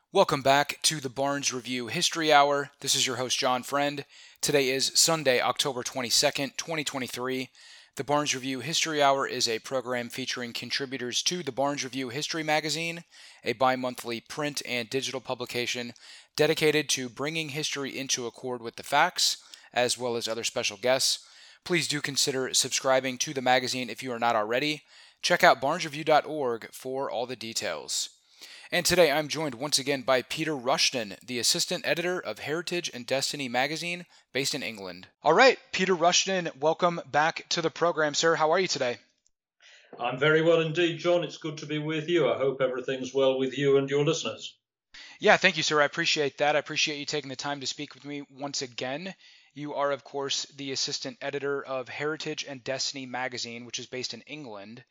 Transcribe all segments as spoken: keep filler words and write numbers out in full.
Welcome back to the Barnes Review History Hour. This is your host, John Friend. Today is Sunday, October twenty-second, twenty twenty-three. The Barnes Review History Hour is a program featuring contributors to the Barnes Review History Magazine, a bi-monthly print and digital publication dedicated to bringing history into accord with the facts, as well as other special guests. Please do consider subscribing to the magazine if you are not already. Check out barnes review dot org for all the details. And today I'm joined once again by Peter Rushton, the assistant editor of Heritage and Destiny magazine based in England. All right, Peter Rushton, welcome back to the program, sir. How are you today? I'm very well indeed, John. It's good to be with you. I hope everything's well with you and your listeners. Yeah, thank you, sir. I appreciate that. I appreciate you taking the time to speak with me once again. You are, of course, the assistant editor of Heritage and Destiny magazine, which is based in England.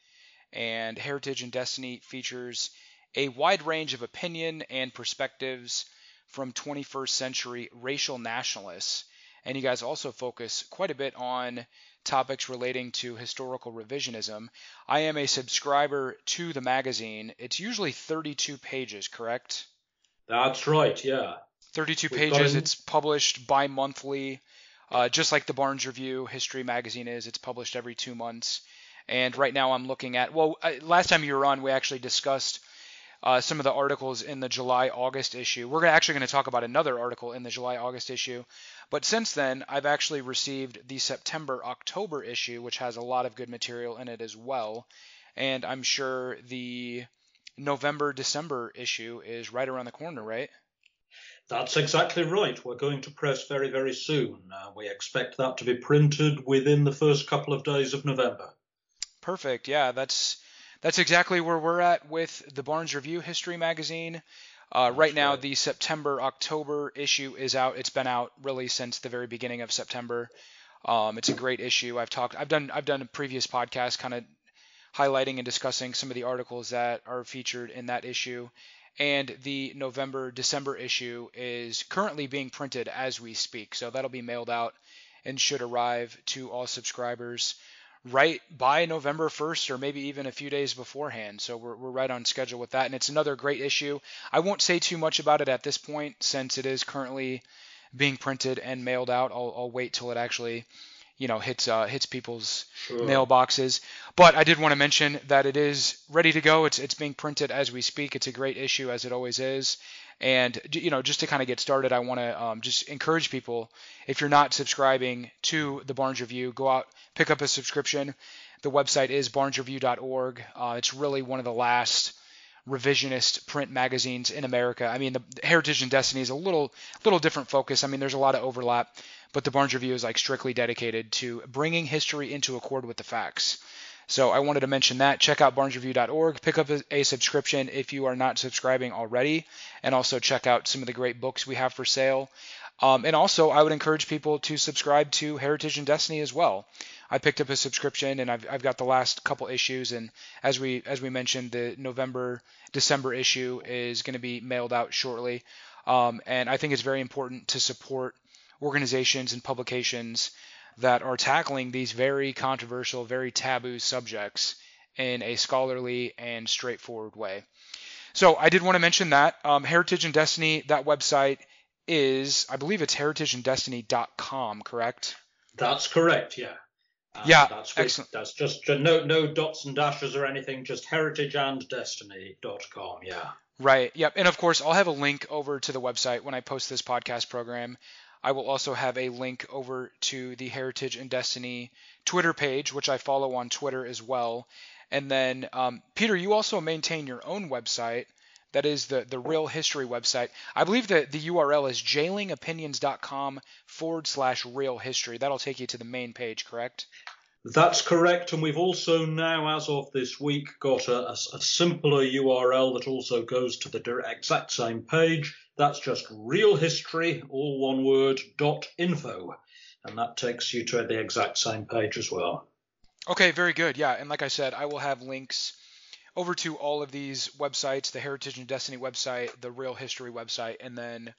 And Heritage and Destiny features a wide range of opinion and perspectives from twenty-first century racial nationalists. And you guys also focus quite a bit on topics relating to historical revisionism. I am a subscriber to the magazine. It's usually thirty-two pages, correct? That's right, yeah. thirty-two We've pages. an... It's published bi-monthly, uh, just like the Barnes Review History magazine is. It's published every two months. And right now I'm looking at, well, last time you were on, we actually discussed Uh, some of the articles in the July-August issue. We're actually going to talk about another article in the July-August issue. But since then, I've actually received the September-October issue, which has a lot of good material in it as well. And I'm sure the November-December issue is right around the corner, right? That's exactly right. We're going to press very, very soon. Uh, we expect that to be printed within the first couple of days of November. Perfect. Yeah, that's... That's exactly where we're at with the Barnes Review History magazine. Uh, right now, right. the September-October issue is out. It's been out really since the very beginning of September. Um, it's a great issue. I've talked. I've done. I've done a previous podcast, kind of highlighting and discussing some of the articles that are featured in that issue. And the November-December issue is currently being printed as we speak. So that'll be mailed out and should arrive to all subscribers right by November first, or maybe even a few days beforehand. So we're we're right on schedule with that, and it's another great issue. I won't say too much about it at this point since it is currently being printed and mailed out. I'll, I'll wait till it actually, you know, hits uh, hits people's Sure. mailboxes. But I did want to mention that it is ready to go. It's it's being printed as we speak. It's a great issue, as it always is. And, you know, just to kind of get started, I want to um, just encourage people, if you're not subscribing to the Barnes Review, go out, pick up a subscription. The website is barnes review dot org. Uh, it's really one of the last revisionist print magazines in America. I mean, the Heritage and Destiny is a little little different focus. I mean, there's a lot of overlap, but the Barnes Review is like strictly dedicated to bringing history into accord with the facts. So I wanted to mention that. Check out barnes review dot org. Pick up a, a subscription if you are not subscribing already. And also check out some of the great books we have for sale. Um, and also, I would encourage people to subscribe to Heritage and Destiny as well. I picked up a subscription, and I've, I've got the last couple issues. And as we as we mentioned, the November, December issue is going to be mailed out shortly. Um, and I think it's very important to support organizations and publications that are tackling these very controversial, very taboo subjects in a scholarly and straightforward way. So I did want to mention that. Um, Heritage and Destiny, that website is, I believe it's heritage and destiny dot com, correct? That's correct, yeah. Uh, yeah, that's excellent. That's just uh, no no dots and dashes or anything, just heritage and destiny dot com, yeah. Right, yep. And of course, I'll have a link over to the website when I post this podcast program. I will also have a link over to the Heritage and Destiny Twitter page, which I follow on Twitter as well. And then, um, Peter, you also maintain your own website. That is the, the Real History website. I believe that the U R L is jailingopinions.com forward slash real history. That'll take you to the main page, correct? That's correct. And we've also now, as of this week, got a, a, a simpler U R L that also goes to the exact same page. That's just Real History, all one word, dot info. And that takes you to the exact same page as well. Okay, very good. Yeah, and like I said, I will have links over to all of these websites, the Heritage and Destiny website, the Real History website, and then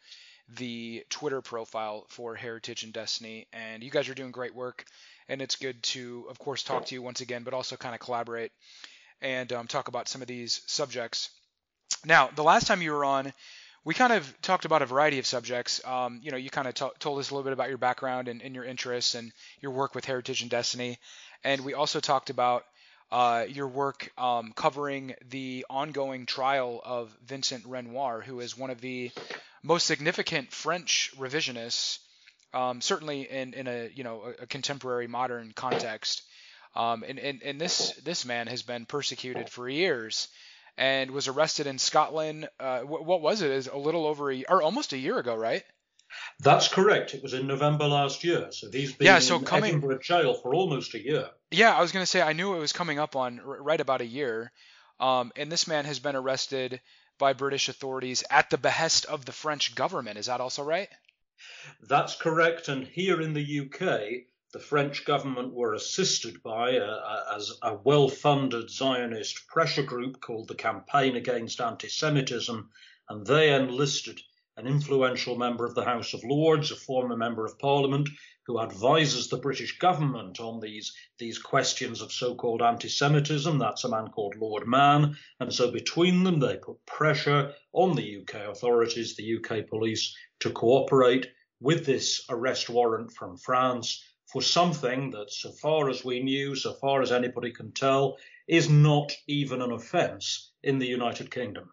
the Twitter profile for Heritage and Destiny. And you guys are doing great work, and it's good to, of course, talk to you once again, but also kind of collaborate and um, talk about some of these subjects. Now, the last time you were on, we kind of talked about a variety of subjects. Um, you know, you kind of t- told us a little bit about your background and, and your interests and your work with Heritage and Destiny. And we also talked about uh, your work um, covering the ongoing trial of Vincent Renoir, who is one of the most significant French revisionists, um, certainly in, in a you know a, a contemporary modern context. Um, and, and, and this this man has been persecuted for years and was arrested in Scotland. Uh, what, what was it? Is a little over a or almost a year ago, right? That's correct. It was in November last year. So he's been Yeah. So in coming. Edinburgh jail for almost a year. Yeah, I was gonna say I knew it was coming up on r- right about a year. Um, and this man has been arrested by British authorities at the behest of the French government. Is that also right? That's correct. And here in the U K, the French government were assisted by a, a, as a well-funded Zionist pressure group called the Campaign Against Anti-Semitism, and they enlisted an influential member of the House of Lords, a former member of Parliament, who advises the British government on these, these questions of so-called anti-Semitism. That's a man called Lord Mann. And so between them, they put pressure on the U K authorities, the U K police, to cooperate with this arrest warrant from France for something that, so far as we knew, so far as anybody can tell, is not even an offence in the United Kingdom.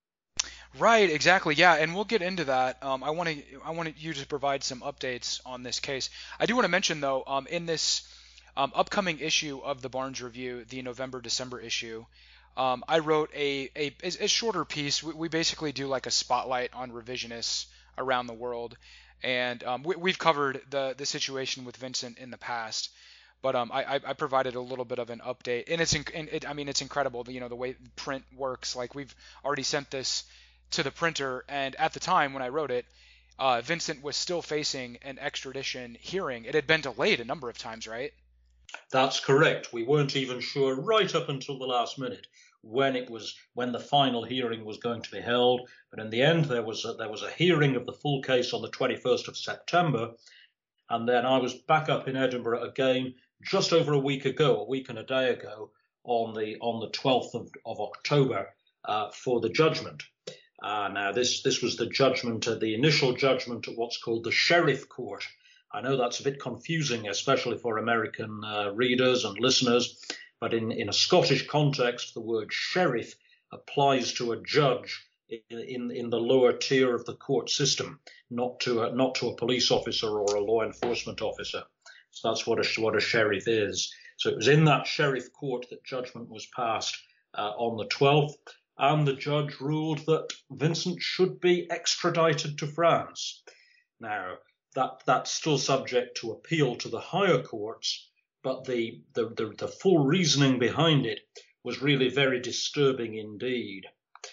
Right, exactly. Yeah, and we'll get into that. Um, I want to I wanted you to provide some updates on this case. I do want to mention though, um, in this um, upcoming issue of the Barnes Review, the November December issue, um, I wrote a, a a shorter piece. We, we basically do like a spotlight on revisionists around the world, and um, we, we've covered the the situation with Vincent in the past. But um, I, I provided a little bit of an update, and it's and it, I mean it's incredible, you know, the way print works. Like we've already sent this to the printer, and at the time when I wrote it, uh, Vincent was still facing an extradition hearing. It had been delayed a number of times, right? That's correct. We weren't even sure right up until the last minute when it was when the final hearing was going to be held. But in the end, there was a, there was a hearing of the full case on the twenty-first of September, and then I was back up in Edinburgh again just over a week ago, a week and a day ago, on the on the twelfth of, of October uh, for the judgment. Uh, now, this this was the judgment, uh, the initial judgment at what's called the Sheriff Court. I know that's a bit confusing, especially for American uh, readers and listeners, but in, in a Scottish context, the word sheriff applies to a judge in, in, in the lower tier of the court system, not to a, not to a police officer or a law enforcement officer. So that's what a, what a sheriff is. So it was in that Sheriff Court that judgment was passed uh, on the twelfth. And the judge ruled that Vincent should be extradited to France. Now, that that's still subject to appeal to the higher courts, but the, the, the, the full reasoning behind it was really very disturbing indeed.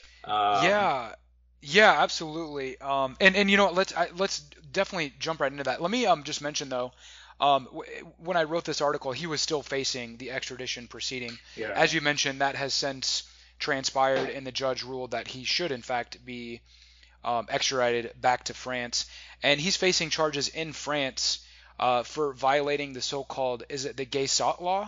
Um, yeah, yeah, absolutely. Um, and, and you know what, let's I, let's definitely jump right into that. Let me um just mention though, um, w- when I wrote this article, he was still facing the extradition proceeding. Yeah. As you mentioned, that has since transpired, and the judge ruled that he should in fact be um, extradited back to France, and he's facing charges in France uh, for violating the so-called, is it the Gay-Sot law?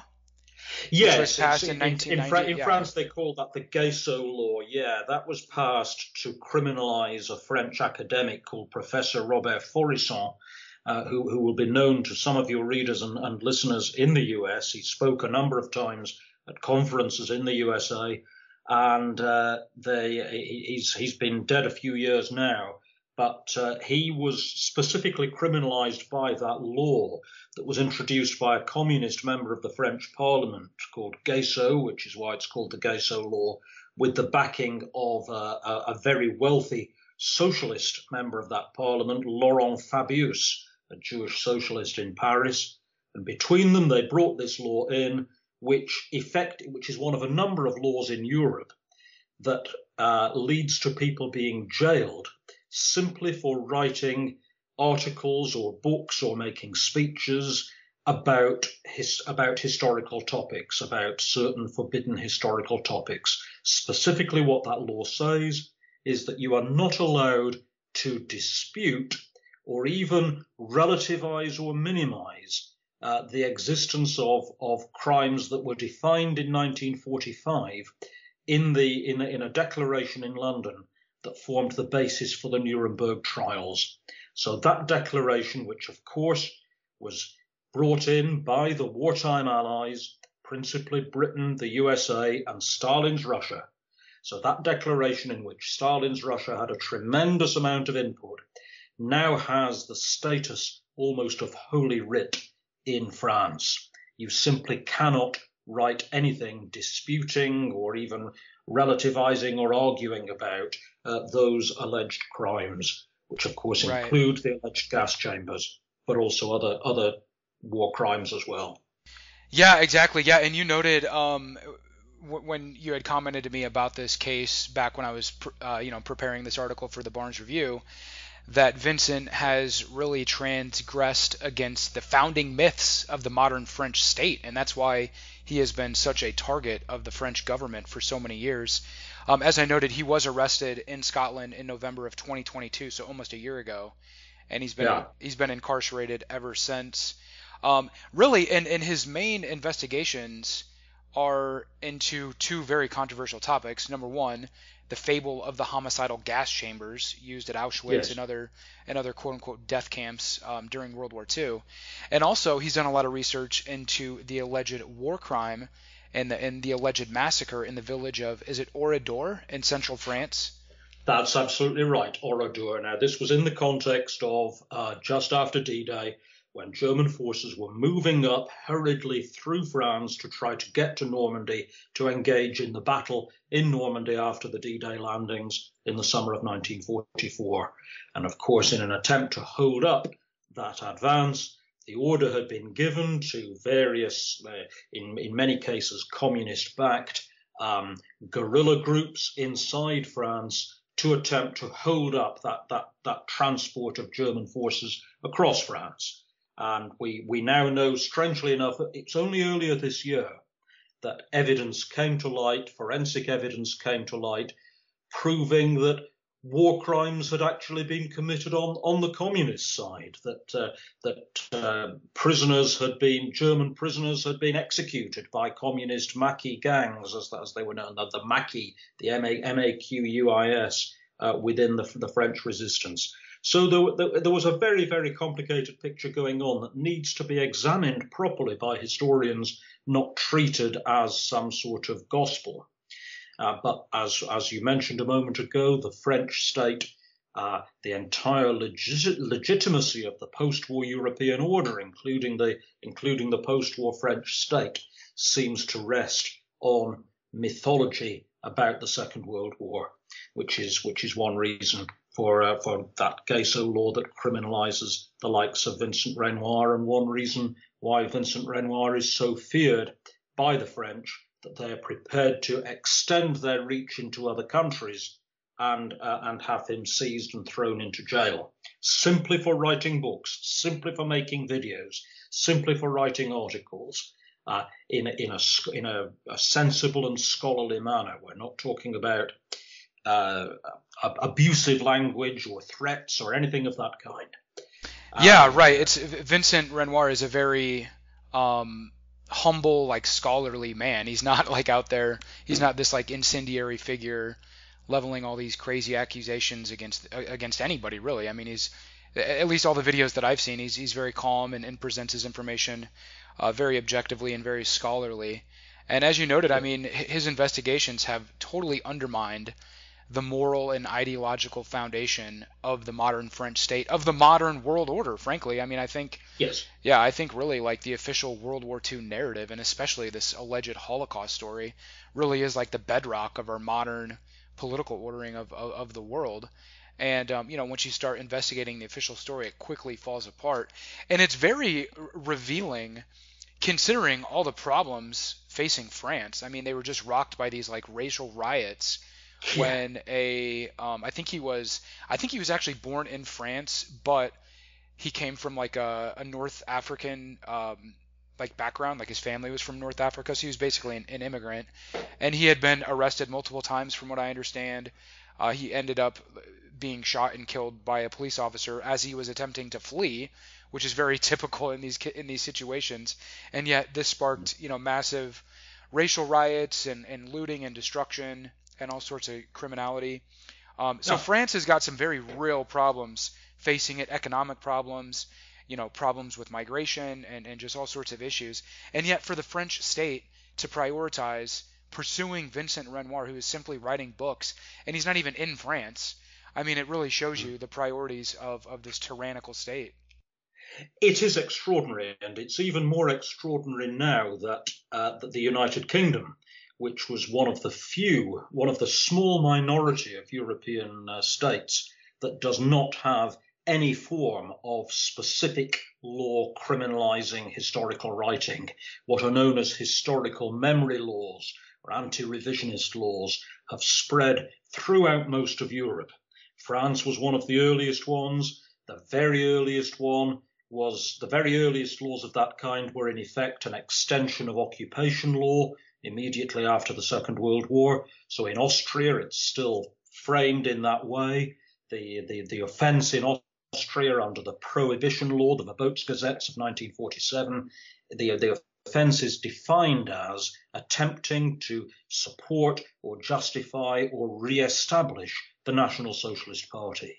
Yes, which was passed in, in, nineteen ninety. in, Fra- in yeah. France they call that the Gay-Sot law. Yeah, that was passed to criminalize a French academic called Professor Robert Faurisson, uh, who, who will be known to some of your readers and, and listeners in the U S. He spoke a number of times at conferences in the U S A. And uh, they, he's he's been dead a few years now, but uh, he was specifically criminalized by that law that was introduced by a communist member of the French Parliament called Gay-Sot, which is why it's called the Gay-Sot law, with the backing of uh, a, a very wealthy socialist member of that parliament, Laurent Fabius, a Jewish socialist in Paris. And between them, they brought this law in, which effect, which is one of a number of laws in Europe that uh, leads to people being jailed simply for writing articles or books or making speeches about his, about historical topics, about certain forbidden historical topics. Specifically, what that law says is that you are not allowed to dispute or even relativize or minimize Uh, the existence of, of crimes that were defined in nineteen forty-five in the in a, in a declaration in London that formed the basis for the Nuremberg trials. So that declaration, which of course was brought in by the wartime allies, principally Britain, the U S A, and Stalin's Russia. So that declaration, in which Stalin's Russia had a tremendous amount of input, now has the status almost of holy writ in France. You simply cannot write anything disputing or even relativizing or arguing about uh, those alleged crimes, which of course Right. include the alleged gas chambers, but also other other war crimes as well. Yeah, exactly. Yeah, and you noted um, w- when you had commented to me about this case back when I was, pr- uh, you know, preparing this article for the Barnes Review, that Vincent has really transgressed against the founding myths of the modern French state, and that's why he has been such a target of the French government for so many years. Um, as I noted, he was arrested in Scotland in November of twenty twenty-two, so almost a year ago, and he's been Yeah. he's been incarcerated ever since. Um, really, and, and his main investigations are into two very controversial topics. Number one, the fable of the homicidal gas chambers used at Auschwitz Yes. and other and other quote unquote death camps um, during World War Two, and also he's done a lot of research into the alleged war crime and the and the alleged massacre in the village of, is it Oradour in central France? That's absolutely right, Oradour. Now, this was in the context of uh, just after D-Day, when German forces were moving up hurriedly through France to try to get to Normandy to engage in the battle in Normandy after the D-Day landings in the summer of nineteen forty-four. And of course, in an attempt to hold up that advance, the order had been given to various, uh, in, in many cases, communist-backed um, guerrilla groups inside France to attempt to hold up that, that, that transport of German forces across France. And we, we now know, strangely enough, it's only earlier this year that evidence came to light, forensic evidence came to light, proving that war crimes had actually been committed on, on the communist side, that uh, that uh, prisoners had been, German prisoners had been executed by communist Maquis gangs, as, as they were known, the, the Maquis, the M A Q U I S, uh, within the, the French resistance. So there, there, there was a very, very complicated picture going on that needs to be examined properly by historians, not treated as some sort of gospel. Uh, but as, as you mentioned a moment ago, the French state, uh, the entire legit- legitimacy of the post-war European order, including the, including the post-war French state, seems to rest on mythology about the Second World War, which is, which is one reason for uh, for that Gayso law that criminalizes the likes of Vincent Renoir, and one reason why Vincent Renoir is so feared by the French, that they are prepared to extend their reach into other countries and uh, and have him seized and thrown into jail, simply for writing books, simply for making videos, simply for writing articles uh, in, in, a, in a, a sensible and scholarly manner. We're not talking about uh, abusive language or threats or anything of that kind. Yeah, Um, right. It's Vincent Renoir is a very um, humble, like scholarly man. He's not like out there. He's not this like incendiary figure leveling all these crazy accusations against against anybody, really. I mean, he's at least all the videos that I've seen. He's he's very calm and, and presents his information uh, very objectively and very scholarly. And as you noted, I mean, his investigations have totally undermined the moral and ideological foundation of the modern French state, of the modern world order, frankly. I mean, I think, yes. yeah, I think really like the official World War Two narrative, and especially this alleged Holocaust story, really is like the bedrock of our modern political ordering of, of, of the world. And, um, you know, once you start investigating the official story, it quickly falls apart. And it's very r- revealing considering all the problems facing France. I mean, they were just rocked by these like racial riots when a um, I think he was I think he was actually born in France, but he came from like a, a North African um, like background, like his family was from North Africa, so he was basically an, an immigrant, and he had been arrested multiple times, from what I understand. Uh, he ended up being shot and killed by a police officer as he was attempting to flee, which is very typical in these in these situations. And yet this sparked, you know, massive racial riots and, and looting and destruction and all sorts of criminality. Um, so No. France has got some very real problems facing it, economic problems, you know, problems with migration and, and just all sorts of issues. And yet for the French state to prioritize pursuing Vincent Renoir, who is simply writing books, and he's not even in France, I mean, it really shows you the priorities of, of this tyrannical state. It is extraordinary, and it's even more extraordinary now that, uh, that the United Kingdom, which was one of the few, one of the small minority of European uh, states that does not have any form of specific law criminalizing historical writing, what are known as historical memory laws or anti-revisionist laws, have spread throughout most of Europe. France was one of the earliest ones. The very earliest one was, the very earliest laws of that kind were in effect an extension of occupation law immediately after the Second World War. So in Austria, it's still framed in that way. The, the, the offence in Austria under the Prohibition Law, the Verbotsgesetz of nineteen forty-seven, the, the offence is defined as attempting to support or justify or re-establish the National Socialist Party.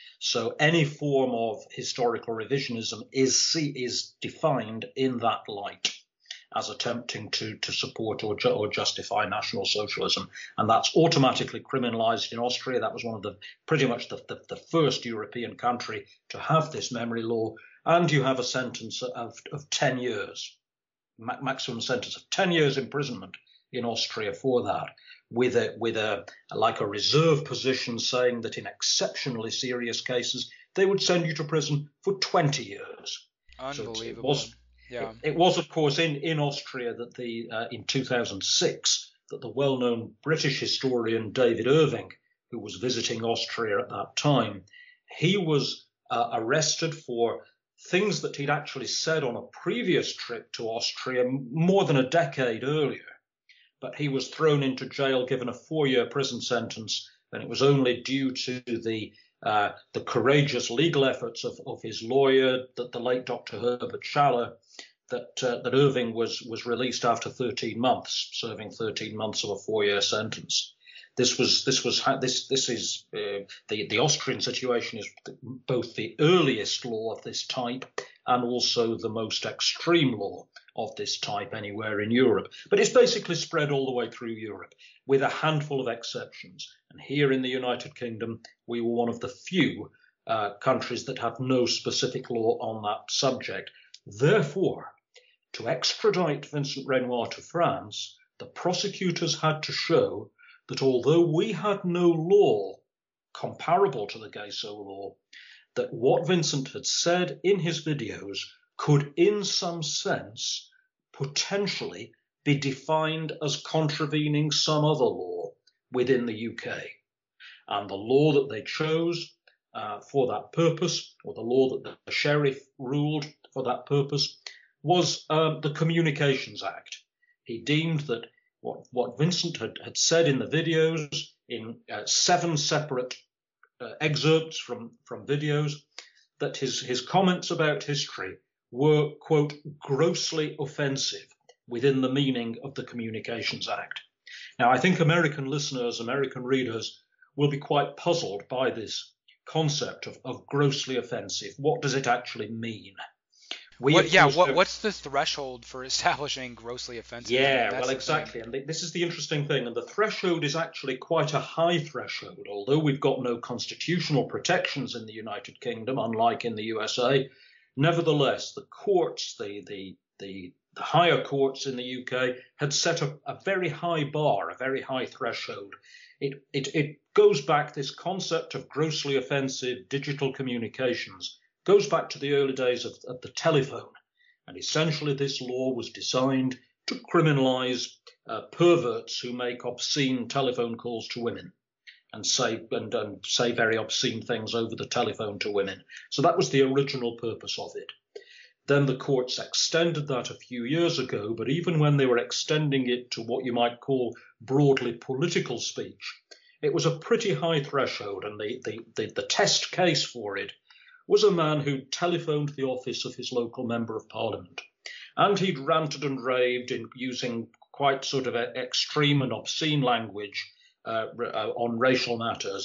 So any form of historical revisionism is, is defined in that light, as attempting to, to support or, ju- or justify National Socialism. And that's automatically criminalized in Austria. That was one of the pretty much the, the, the first European country to have this memory law. And you have a sentence of, of ten years, ma- maximum sentence of ten years imprisonment in Austria for that, with a, with a, like a reserve position saying that in exceptionally serious cases, they would send you to prison for twenty years. Unbelievable. So it was, Yeah. It, it was, of course, in, in Austria that the uh, in two thousand six that the well-known British historian David Irving, who was visiting Austria at that time, he was uh, arrested for things that he'd actually said on a previous trip to Austria more than a decade earlier. But he was thrown into jail, given a four-year prison sentence, and it was only due to the uh, the courageous legal efforts of, of his lawyer, that the late Doctor Herbert Schaller, that uh, that Irving was was released after thirteen months, serving thirteen months of a four-year sentence. This was this was this this is uh, the the Austrian situation is both the earliest law of this type and also the most extreme law of this type anywhere in Europe. But it's basically spread all the way through Europe, with a handful of exceptions. And here in the United Kingdom, we were one of the few uh, countries that had no specific law on that subject. Therefore, to extradite Vincent Renoir to France, the prosecutors had to show that although we had no law comparable to the Gayso law, that what Vincent had said in his videos could, in some sense, potentially be defined as contravening some other law within the U K. And the law that they chose uh, for that purpose, or the law that the sheriff ruled for that purpose, was um, the Communications Act. He deemed that what, what Vincent had, had said in the videos, in uh, seven separate uh, excerpts from, from videos, that his, his comments about history were, quote, grossly offensive within the meaning of the Communications Act. Now, I think American listeners, American readers, will be quite puzzled by this concept of, of grossly offensive. What does it actually mean? We, what, yeah, what, have, what's the threshold for establishing grossly offensive? Yeah, That's well, exactly. And this is the interesting thing. And the threshold is actually quite a high threshold. Although we've got no constitutional protections in the United Kingdom, unlike in the U S A, nevertheless, the courts, the, the, the, the higher courts in the U K had set a, a very high bar, a very high threshold. It, it, it goes back, this concept of grossly offensive digital communications goes back to the early days of, of the telephone. And essentially this law was designed to criminalize uh, perverts who make obscene telephone calls to women and say, and, and say very obscene things over the telephone to women. So that was the original purpose of it. Then the courts extended that a few years ago, but even when they were extending it to what you might call broadly political speech, it was a pretty high threshold, and the, the, the, the test case for it was a man who telephoned the office of his local member of parliament. And he'd ranted and raved in using quite sort of a extreme and obscene language uh, uh, on racial matters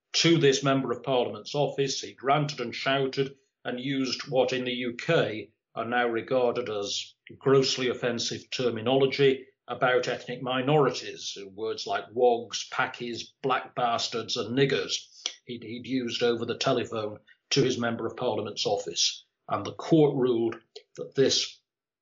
to this Member of Parliament's office. He'd ranted and shouted and used what in the U K are now regarded as grossly offensive terminology about ethnic minorities, words like wogs, packies, black bastards and niggers he'd, he'd used over the telephone to his Member of Parliament's office. And the court ruled that this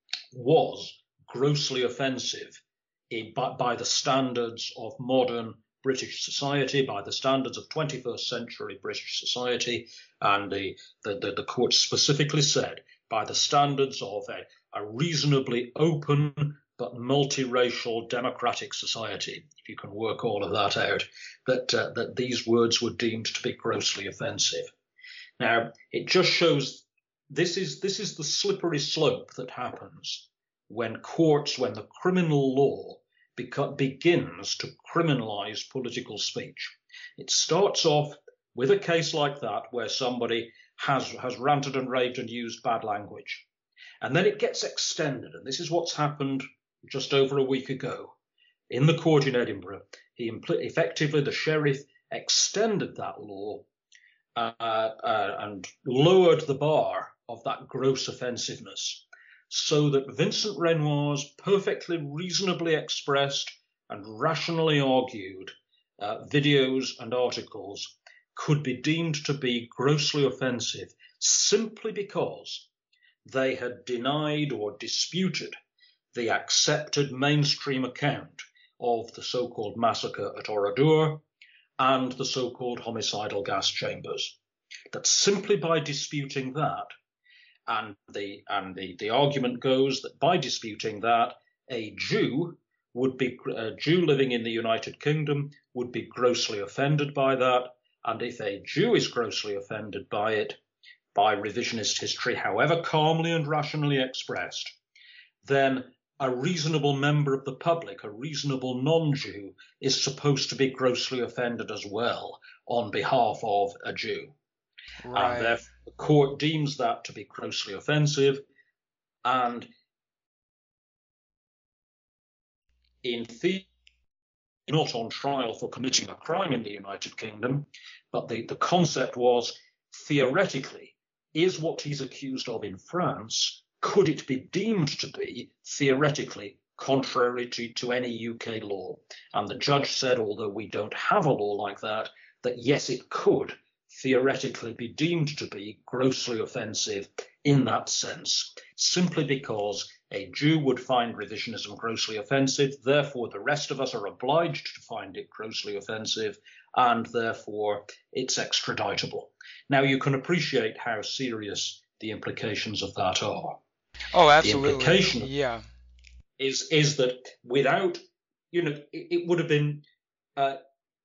was grossly offensive in, by, by the standards of modern British society, by the standards of twenty-first century British society, and the, the, the, the court specifically said by the standards of a, a reasonably open but multiracial democratic society, if you can work all of that out, that, uh, that these words were deemed to be grossly offensive. Now, it just shows this is, this is the slippery slope that happens when courts, when the criminal law beca- begins to criminalize political speech. It starts off with a case like that where somebody has, has ranted and raved and used bad language. And then it gets extended, and this is what's happened just over a week ago. In the court in Edinburgh, he impl- effectively, the sheriff extended that law uh, uh, and lowered the bar of that gross offensiveness, so that Vincent Renoir's perfectly reasonably expressed and rationally argued uh, videos and articles could be deemed to be grossly offensive simply because they had denied or disputed the accepted mainstream account of the so-called massacre at Oradour and the so-called homicidal gas chambers. That simply by disputing that, and the and the, the argument goes that by disputing that, a Jew would be a Jew living in the United Kingdom would be grossly offended by that, and if a Jew is grossly offended by it, by revisionist history, however calmly and rationally expressed, then a reasonable member of the public, a reasonable non-Jew, is supposed to be grossly offended as well on behalf of a Jew. Right. And therefore the court deems that to be grossly offensive, and in theory, not on trial for committing a crime in the United Kingdom, but the, the concept was, theoretically, is what he's accused of in France, could it be deemed to be, theoretically, contrary to, to any U K law? And the judge said, although we don't have a law like that, that yes, it could theoretically be deemed to be grossly offensive in that sense, simply because a Jew would find revisionism grossly offensive, therefore the rest of us are obliged to find it grossly offensive, and therefore it's extraditable. Now, you can appreciate how serious the implications of that are. Oh, absolutely. The implication yeah. is is that without, you know, it, it would have been, uh,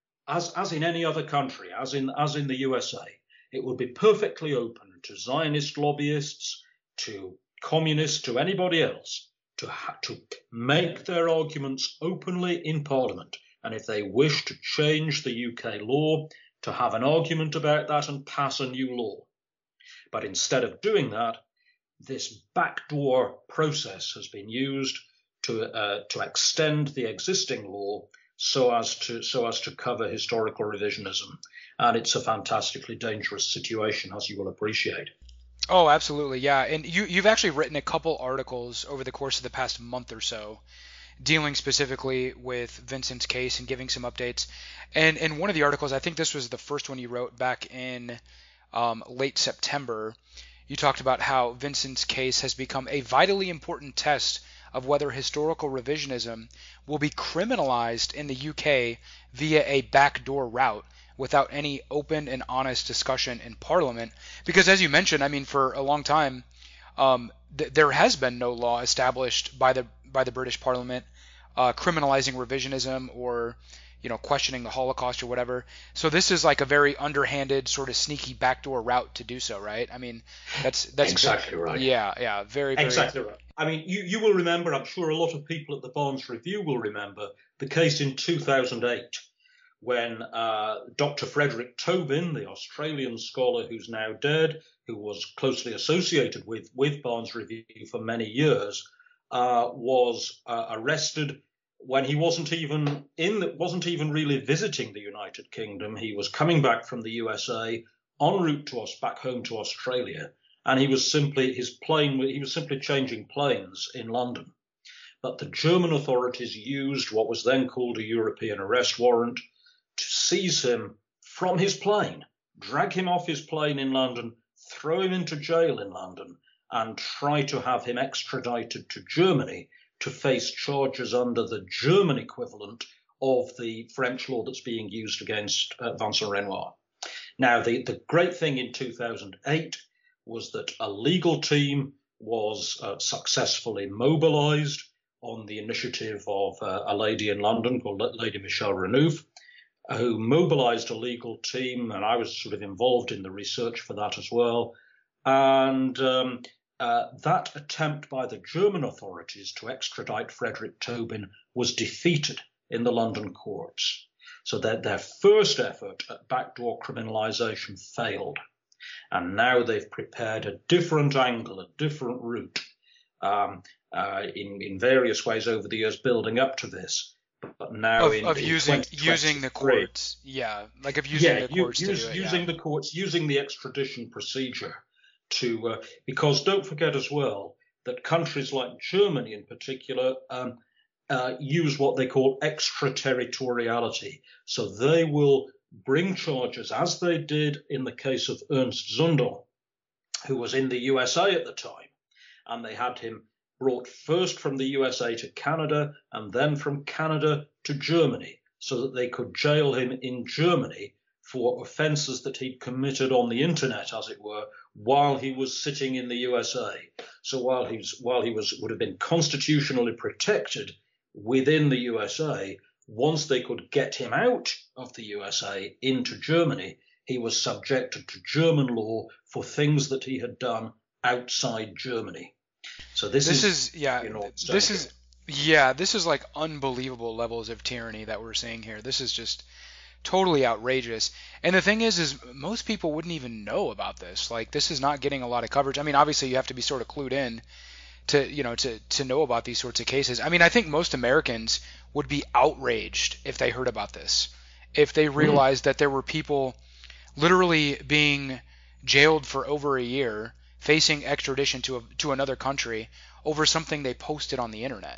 as as in any other country, as in as in the U S A, it would be perfectly open to Zionist lobbyists, to communists, to anybody else, to ha- to make their arguments openly in Parliament, and if they wish to change the U K law, to have an argument about that and pass a new law. But instead of doing that, this backdoor process has been used to uh, to extend the existing law so as to so as to cover historical revisionism, and it's a fantastically dangerous situation, as you will appreciate. Oh, absolutely, yeah. And you you've actually written a couple articles over the course of the past month or so, dealing specifically with Vincent's case and giving some updates. And in one of the articles, I think this was the first one you wrote back in um, late September, you talked about how Vincent's case has become a vitally important test of whether historical revisionism will be criminalized in the U K via a backdoor route without any open and honest discussion in Parliament. Because as you mentioned, I mean, for a long time, um, th- there has been no law established by the by the British Parliament uh, criminalizing revisionism or, you know, questioning the Holocaust or whatever. So this is like a very underhanded, sort of sneaky backdoor route to do so, right? I mean, that's that's exactly right. Yeah, yeah, very, very exactly right. I mean, you, you will remember, I'm sure a lot of people at the Barnes Review will remember the case in two thousand eight when uh, Doctor Frederick Tobin, the Australian scholar who's now dead, who was closely associated with with Barnes Review for many years, uh, was uh, arrested when he wasn't even in, the, wasn't even really visiting the United Kingdom. He was coming back from the U S A en route to us back home to Australia, and he was simply his plane. He was simply changing planes in London. But the German authorities used what was then called a European arrest warrant to seize him from his plane, drag him off his plane in London, throw him into jail in London, and try to have him extradited to Germany to face charges under the German equivalent of the French law that's being used against uh, Vincent Renoir. Now, the, the great thing in two thousand eight was that a legal team was uh, successfully mobilized on the initiative of uh, a lady in London called Lady Michelle Renouf, who mobilized a legal team, and I was sort of involved in the research for that as well. And um, uh, that attempt by the German authorities to extradite Frederick Tobin was defeated in the London courts. So that their first effort at backdoor criminalization failed. And now they've prepared a different angle, a different route, um, uh, in, in various ways over the years building up to this. But now of, in, of in using using the courts, yeah, like of using yeah, the courts use, to do it, using yeah. the courts, using the extradition procedure to, uh, because don't forget as well that countries like Germany in particular um, uh, use what they call extraterritoriality. So they will bring charges, as they did in the case of Ernst Zundel, who was in the U S A at the time, and they had him brought first from the U S A to Canada and then from Canada to Germany so that they could jail him in Germany for offences that he'd committed on the internet, as it were, while he was sitting in the U S A. So while he was, while he was would have been constitutionally protected within the U S A, once they could get him out of the U S A into Germany, he was subjected to German law for things that he had done outside Germany. So this, This is, is yeah, you know, this is yeah, this is like unbelievable levels of tyranny that we're seeing here. This is just totally outrageous. And the thing is, is most people wouldn't even know about this. Like, this is not getting a lot of coverage. I mean, obviously you have to be sort of clued in to, you know, to, to know about these sorts of cases. I mean, I think most Americans would be outraged if they heard about this, if they realized mm. that there were people literally being jailed for over a year, facing extradition to a, to another country over something they posted on the internet.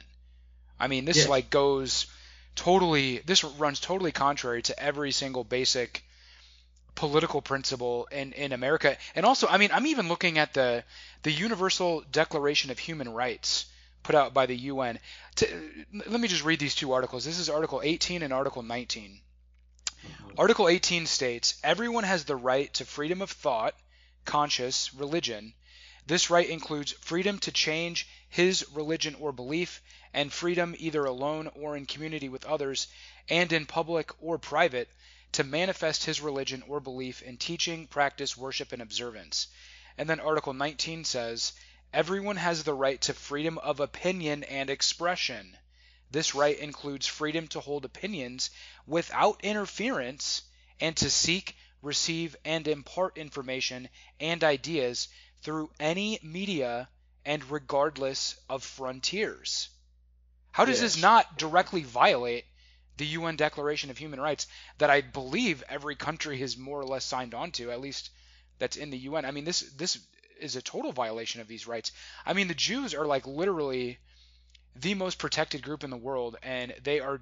I mean, this yes. like goes totally, this runs totally contrary to every single basic political principle in, in America. And also, I mean, I'm even looking at the the Universal Declaration of Human Rights put out by the U N. To, let me just read these two articles. This is Article eighteen and Article nineteen. Mm-hmm. Article eighteen states, everyone has the right to freedom of thought, conscience, religion. This right includes freedom to change his religion or belief, and freedom either alone or in community with others, and in public or private, to manifest his religion or belief in teaching, practice, worship, and observance. And then Article nineteen says, everyone has the right to freedom of opinion and expression. This right includes freedom to hold opinions without interference and to seek, receive, and impart information and ideas through any media and regardless of frontiers. How does yes. this not directly violate the U N Declaration of Human Rights that I believe every country has more or less signed on to, at least that's in the U N? I mean, this this is a total violation of these rights. I mean, the Jews are like literally the most protected group in the world, and they are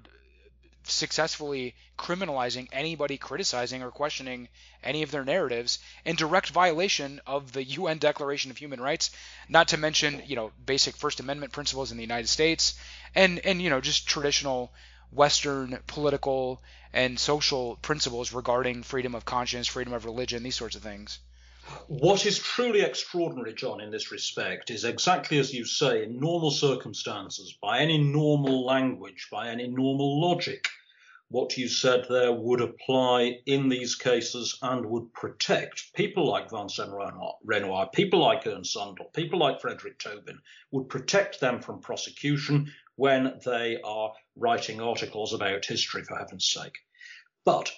successfully criminalizing anybody criticizing or questioning any of their narratives in direct violation of the U N Declaration of Human Rights, not to mention, you know, basic First Amendment principles in the United States, and and you know, just traditional Western political and social principles regarding freedom of conscience, freedom of religion, these sorts of things. What is truly extraordinary, John, in this respect is exactly as you say, in normal circumstances, by any normal language, by any normal logic, what you said there would apply in these cases and would protect people like Vincent Renoir, people like Ernst Zundel, people like Frederick Tobin, would protect them from prosecution when they are writing articles about history, for heaven's sake. But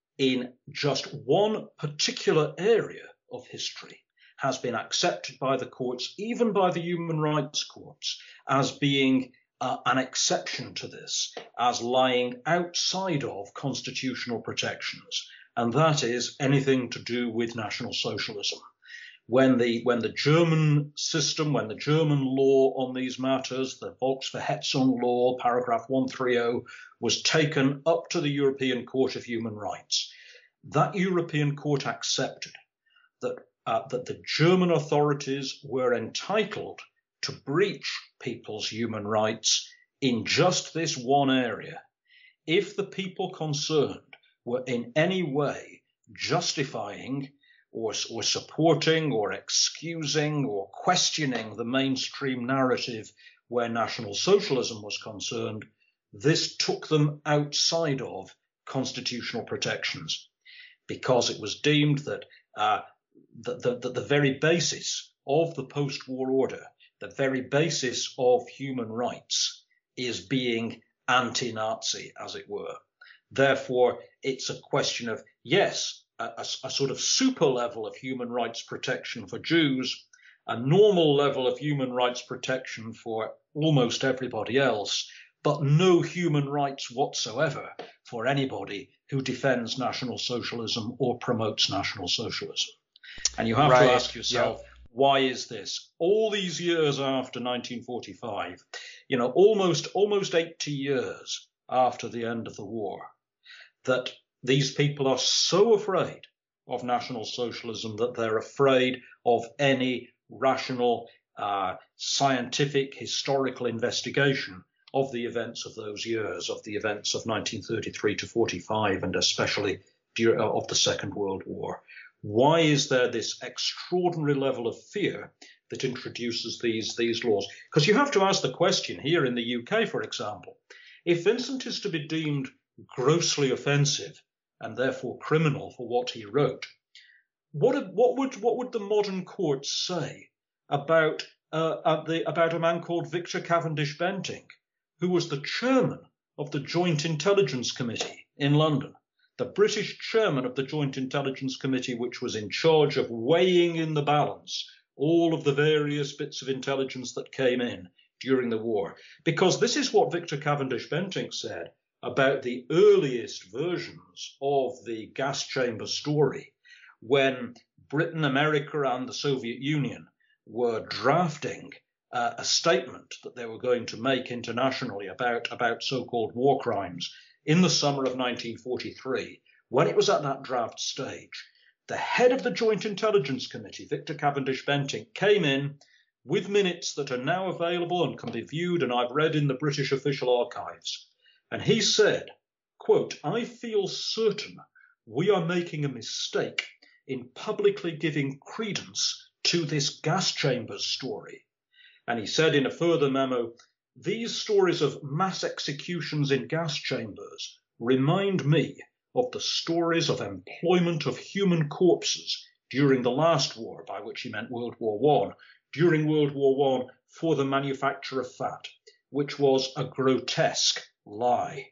in just one particular area of history has been accepted by the courts, even by the human rights courts, as being uh, an exception to this as lying outside of constitutional protections, and that is anything to do with National Socialism. When the when the German system, when the German law on these matters, the Volksverhetzung law, paragraph one thirty, was taken up to the European Court of Human Rights, that European Court accepted that uh, that the German authorities were entitled to breach people's human rights in just this one area, if the people concerned were in any way justifying or, or supporting or excusing or questioning the mainstream narrative where National Socialism was concerned. This took them outside of constitutional protections, because it was deemed that uh, the, the, the very basis of the post-war order, the very basis of human rights, is being anti-Nazi, as it were. Therefore, it's a question of, yes, a, a, a sort of super level of human rights protection for Jews, a normal level of human rights protection for almost everybody else, but no human rights whatsoever for anybody who defends National Socialism or promotes National Socialism. And you have right. to ask yourself, yeah. Why is this? All these years after nineteen forty-five, you know, almost almost eighty years after the end of the war, that these people are so afraid of National Socialism that they're afraid of any rational, uh, scientific, historical investigation of the events of those years, of the events of nineteen thirty-three to forty-five, and especially of the Second World War. Why is there this extraordinary level of fear that introduces these, these laws? Because you have to ask the question here in the U K, for example, if Vincent is to be deemed grossly offensive and therefore criminal for what he wrote, what, what, would, what would the modern courts say about, uh, the, about a man called Victor Cavendish Bentinck, who was the chairman of the Joint Intelligence Committee in London? The British chairman of the Joint Intelligence Committee, which was in charge of weighing in the balance all of the various bits of intelligence that came in during the war. Because this is what Victor Cavendish Bentinck said about the earliest versions of the gas chamber story, when Britain, America, and the Soviet Union were drafting uh, a statement that they were going to make internationally about, about so-called war crimes. In the summer of nineteen forty-three, when it was at that draft stage, the head of the Joint Intelligence Committee, Victor Cavendish Bentinck, came in with minutes that are now available and can be viewed, and I've read in the British official archives. And he said, quote, "I feel certain we are making a mistake in publicly giving credence to this gas chambers story." And he said in a further memo, "These stories of mass executions in gas chambers remind me of the stories of employment of human corpses during the last war," by which he meant World War One, during World War One for the manufacture of fat, which was a grotesque lie.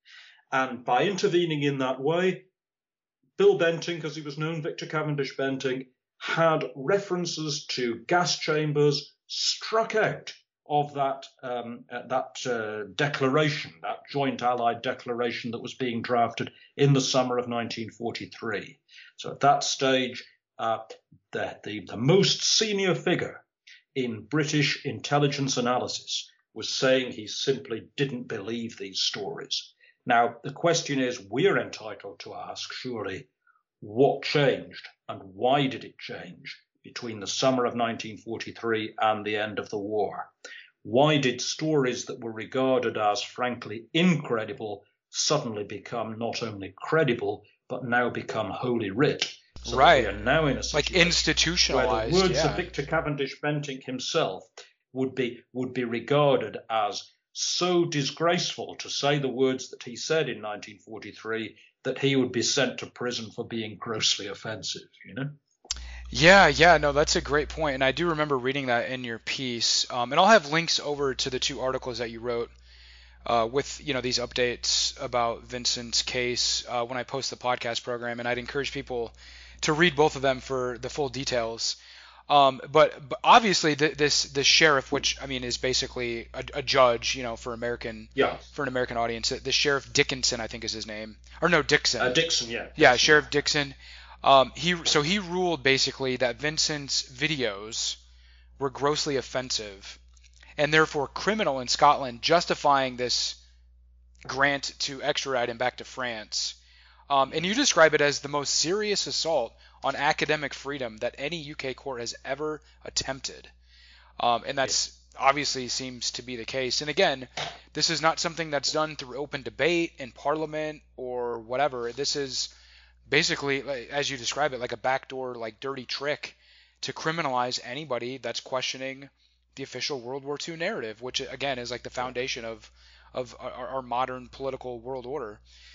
And by intervening in that way, Bill Bentinck, as he was known, Victor Cavendish Bentinck, had references to gas chambers struck out of that um, uh, that uh, declaration, that joint Allied declaration that was being drafted in the summer of nineteen forty-three. So at that stage, uh, the, the, the most senior figure in British intelligence analysis was saying he simply didn't believe these stories. Now, the question is, we're entitled to ask, surely, what changed and why did it change between the summer of nineteen forty-three and the end of the war? Why did stories that were regarded as frankly incredible suddenly become not only credible, but now become holy writ? So right. We are now in a situation like institutionalized, where the words yeah. of Victor Cavendish Bentinck himself would be would be regarded as so disgraceful, to say the words that he said in nineteen forty-three, that he would be sent to prison for being grossly offensive, you know? Yeah, yeah, no, that's a great point, and I do remember reading that in your piece. Um, and I'll have links over to the two articles that you wrote uh, with, you know, these updates about Vincent's case uh, when I post the podcast program, and I'd encourage people to read both of them for the full details. Um, but, but obviously the, this this sheriff, which I mean is basically a, a judge, you know, for American Yeah. for an American audience. The Sheriff Dickinson, I think, is his name, or no, Dixon. Uh, Dixon, yeah. Yeah, Dixon. Sheriff Dixon. Um, he so he ruled basically that Vincent's videos were grossly offensive and therefore criminal in Scotland, justifying this grant to extradite him back to France. Um, and you describe it as the most serious assault on academic freedom that any U K court has ever attempted. Um, and that's obviously seems to be the case. And again, this is not something that's done through open debate in Parliament or whatever. This is basically, as you describe it, like a backdoor, like dirty trick to criminalize anybody that's questioning the official World War Two narrative, which again is like the foundation of of our, our modern political world order.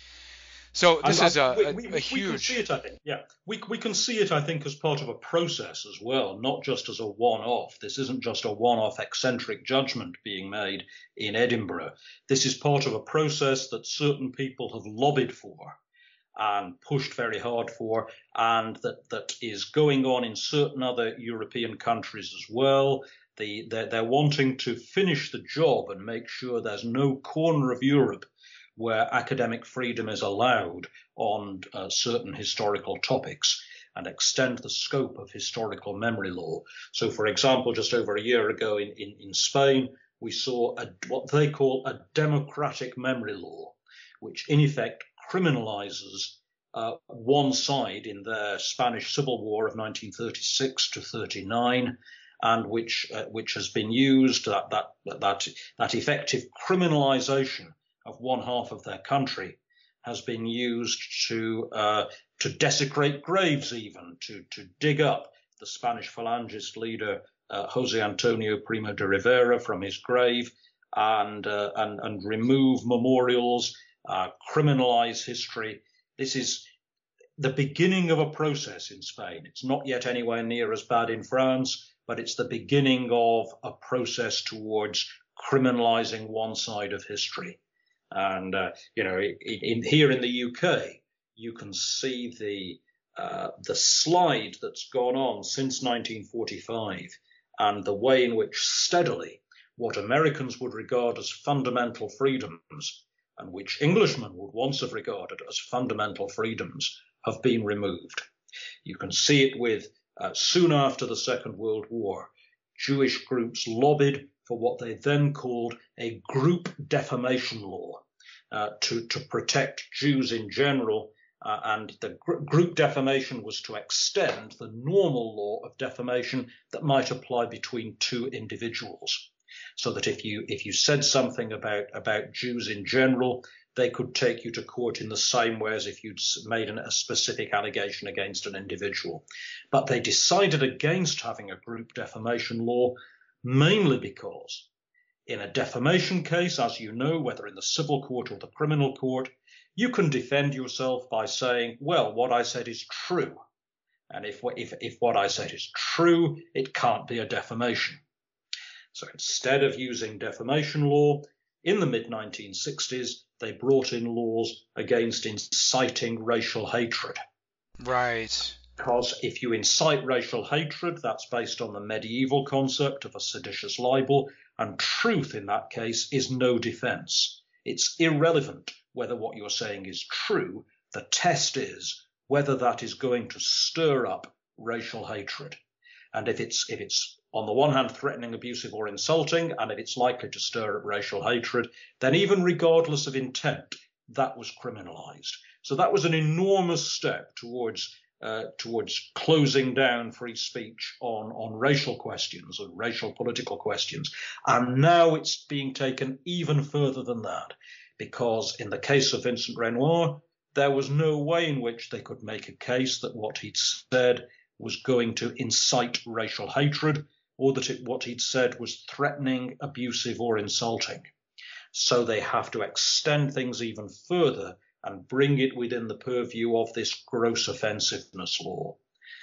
So this I, is a, we, a, we, a we huge. We can see it, I think. Yeah, we we can see it, I think, as part of a process as well, not just as a one-off. This isn't just a one-off eccentric judgment being made in Edinburgh. This is part of a process that certain people have lobbied for and pushed very hard for, and that, that is going on in certain other European countries as well. The, they're, they're wanting to finish the job and make sure there's no corner of Europe where academic freedom is allowed on uh, certain historical topics, and extend the scope of historical memory law. So, for example, just over a year ago in, in, in Spain, we saw a, what they call a democratic memory law, which in effect criminalizes uh, one side in the Spanish Civil War of nineteen thirty-six to thirty-nine, and which uh, which has been used, that that that that effective criminalization of one half of their country has been used to uh, to desecrate graves, even to to dig up the Spanish Falangist leader uh, Jose Antonio Primo de Rivera from his grave, and uh, and and remove memorials, uh, criminalize history. This is the beginning of a process in Spain. It's not yet anywhere near as bad in France, but it's the beginning of a process towards criminalizing one side of history. And, uh, you know, in, in, here in the U K, you can see the uh, the slide that's gone on since nineteen forty-five, and the way in which steadily what Americans would regard as fundamental freedoms, and which Englishmen would once have regarded as fundamental freedoms, have been removed. You can see it with, uh, soon after the Second World War, Jewish groups lobbied for what they then called a group defamation law, uh, to, to protect Jews in general. Uh, and the gr- group defamation was to extend the normal law of defamation that might apply between two individuals. So that if you if you said something about, about Jews in general, they could take you to court in the same way as if you'd made an, a specific allegation against an individual. But they decided against having a group defamation law, mainly because in a defamation case, as you know, whether in the civil court or the criminal court, you can defend yourself by saying, well, what I said is true. And if, if, if what I said is true, it can't be a defamation. So instead of using defamation law, in the mid nineteen sixties, they brought in laws against inciting racial hatred. Right. Because if you incite racial hatred, that's based on the medieval concept of a seditious libel, and truth in that case is no defense. It's irrelevant whether what you're saying is true. The test is whether that is going to stir up racial hatred. And if it's if it's on the one hand threatening, abusive, or insulting, and if it's likely to stir up racial hatred, then even regardless of intent, that was criminalized. So that was an enormous step towards uh, towards closing down free speech on, on racial questions and racial political questions. And now it's being taken even further than that, because in the case of Vincent Renoir, there was no way in which they could make a case that what he'd said was going to incite racial hatred, or that it, what he'd said was threatening, abusive, or insulting. So they have to extend things even further and bring it within the purview of this gross offensiveness law.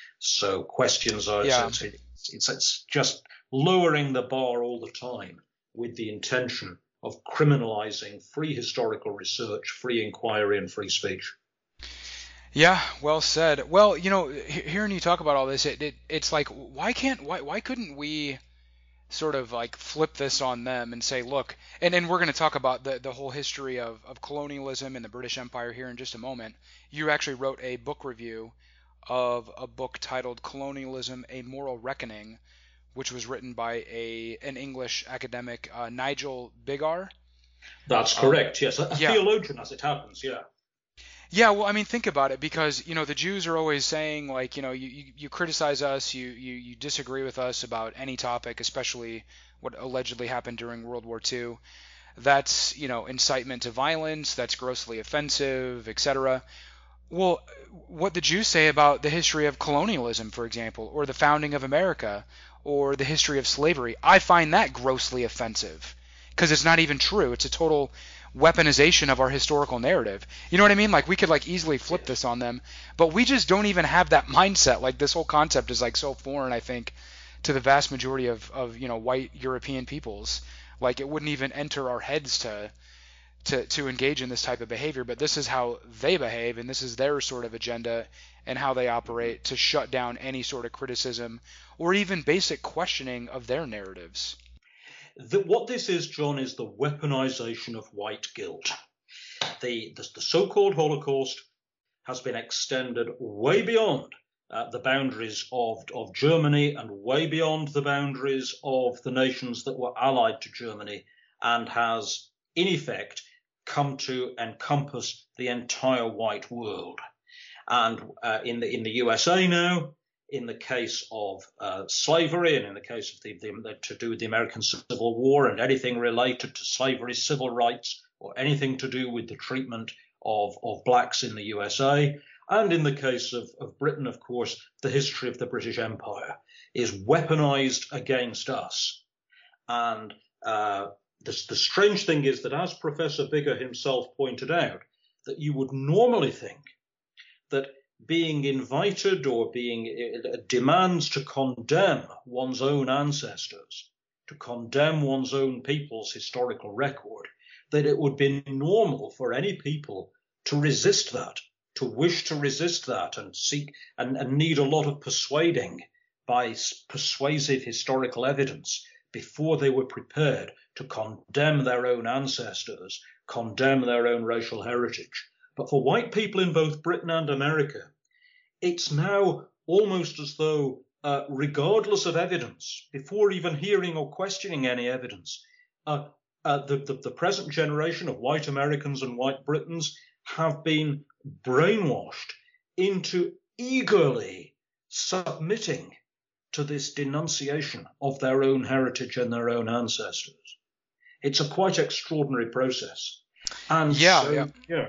So questions are, yeah. it's, it's, it's just lowering the bar all the time with the intention of criminalizing free historical research, free inquiry, and free speech. Yeah, well said. Well, you know, he- hearing you talk about all this, it, it it's like, why can't why why couldn't we sort of like flip this on them and say, look, and, and we're going to talk about the, the whole history of, of colonialism and the British Empire here in just a moment. You actually wrote a book review of a book titled Colonialism: A Moral Reckoning, which was written by a an English academic, uh, Nigel Bigar. That's Um, correct. Yes, a, a yeah, theologian, as it happens. Yeah. yeah. Well, I mean, think about it, because you know the Jews are always saying, like, you know, you, you, you criticize us, you, you you disagree with us about any topic, especially what allegedly happened during World War Two. That's, you know, incitement to violence, that's grossly offensive, et cetera. Well, what the Jews say about the history of colonialism, for example, or the founding of America, or the history of slavery, I find that grossly offensive, because it's not even true. It's a total weaponization of our historical narrative. You know what I mean? Like, we could like easily flip Yes. this on them, but we just don't even have that mindset. Like, this whole concept is like so foreign, I think, to the vast majority of, of you know, white European peoples. Like, it wouldn't even enter our heads to to to engage in this type of behavior, but this is how they behave, and this is their sort of agenda and how they Mhm. operate to shut down any sort of criticism or even basic questioning of their narratives. The, what this is, John, is the weaponization of white guilt. The, the, the so-called Holocaust has been extended way beyond uh, the boundaries of, of Germany and way beyond the boundaries of the nations that were allied to Germany, and has, in effect, come to encompass the entire white world. And uh, in the in the U S A now, in the case of uh, slavery, and in the case of the, the to do with the American Civil War and anything related to slavery, civil rights, or anything to do with the treatment of of blacks in the U S A, and in the case of, of Britain, of course, the history of the British Empire is weaponized against us. And uh, the, the strange thing is that, as Professor Bigger himself pointed out, that you would normally think that being invited or being uh, demands to condemn one's own ancestors, to condemn one's own people's historical record, that it would be normal for any people to resist that, to wish to resist that, and seek and, and need a lot of persuading by persuasive historical evidence before they were prepared to condemn their own ancestors, condemn their own racial heritage. But for white people in both Britain and America, it's now almost as though, uh, regardless of evidence, before even hearing or questioning any evidence, uh, uh, the, the, the present generation of white Americans and white Britons have been brainwashed into eagerly submitting to this denunciation of their own heritage and their own ancestors. It's a quite extraordinary process. And Yeah, yeah. so, yeah.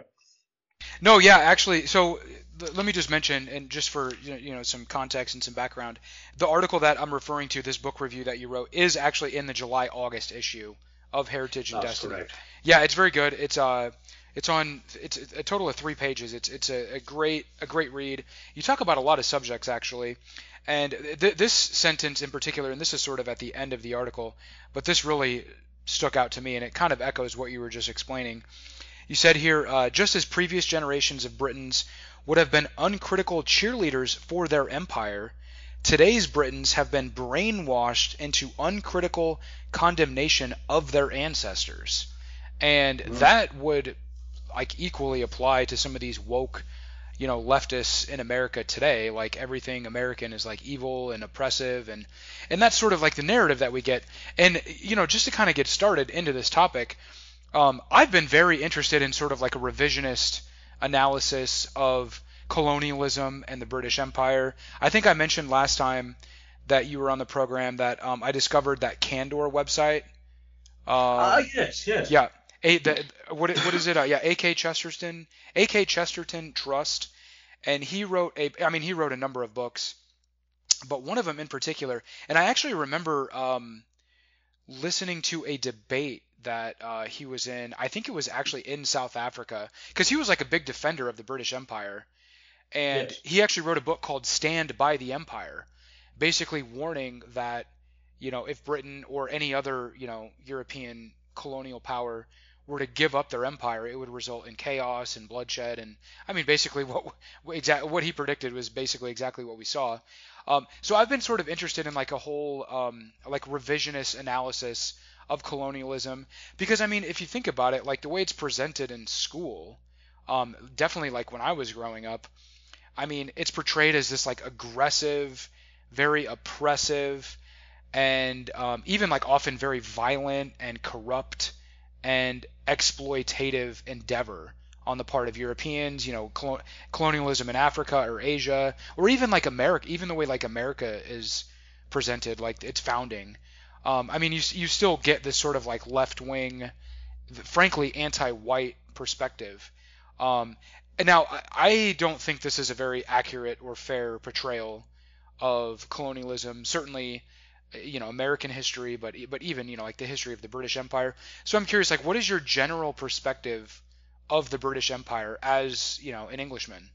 No, yeah, actually, so th- let me just mention, and just for you know, you know some context and some background, the article that I'm referring to, this book review that you wrote, is actually in the July August issue of Heritage and That's Destiny. correct. Yeah, it's very good. It's uh it's on it's a total of three pages. It's it's a, a great a great read. You talk about a lot of subjects actually, and th- this sentence in particular, and this is sort of at the end of the article, but this really stuck out to me, and it kind of echoes what you were just explaining. You said here, uh, just as previous generations of Britons would have been uncritical cheerleaders for their empire, today's Britons have been brainwashed into uncritical condemnation of their ancestors. And Mm. that would like equally apply to some of these woke, you know, leftists in America today. Like, everything American is like evil and oppressive, and and that's sort of like the narrative that we get. And you know, just to kind of get started into this topic, um, I've been very interested in sort of like a revisionist analysis of colonialism and the British Empire. I think I mentioned last time that you were on the program that um, I discovered that Candor website. Ah, Um, yes, yes. yeah, a, the, what what is it? Uh, yeah, A K Chesterton, A K Chesterton Trust, and he wrote a. I mean, he wrote a number of books, but one of them in particular, and I actually remember um, listening to a debate that uh, he was in. I think it was actually in South Africa, because he was like a big defender of the British Empire, and Yes. he actually wrote a book called Stand by the Empire, basically warning that, you know, if Britain or any other, you know, European colonial power were to give up their empire, it would result in chaos and bloodshed. And I mean, basically, what exactly what he predicted was basically exactly what we saw. Um, so I've been sort of interested in like a whole um, like revisionist analysis of colonialism because I mean, if you think about it, like the way it's presented in school, um, definitely like when I was growing up, I mean, it's portrayed as this like aggressive, very oppressive, and um, even like often very violent and corrupt and exploitative endeavor on the part of Europeans, you know, colo- colonialism in Africa or Asia, or even like America, even the way like America is presented, like its founding. Um, I mean, you you still get this sort of like left wing, frankly anti-white perspective. Um, and now I, I don't think this is a very accurate or fair portrayal of colonialism. Certainly, you know, American history, but but even, you know, like the history of the British Empire. So I'm curious, like, what is your general perspective of the British Empire as, you know, an Englishman?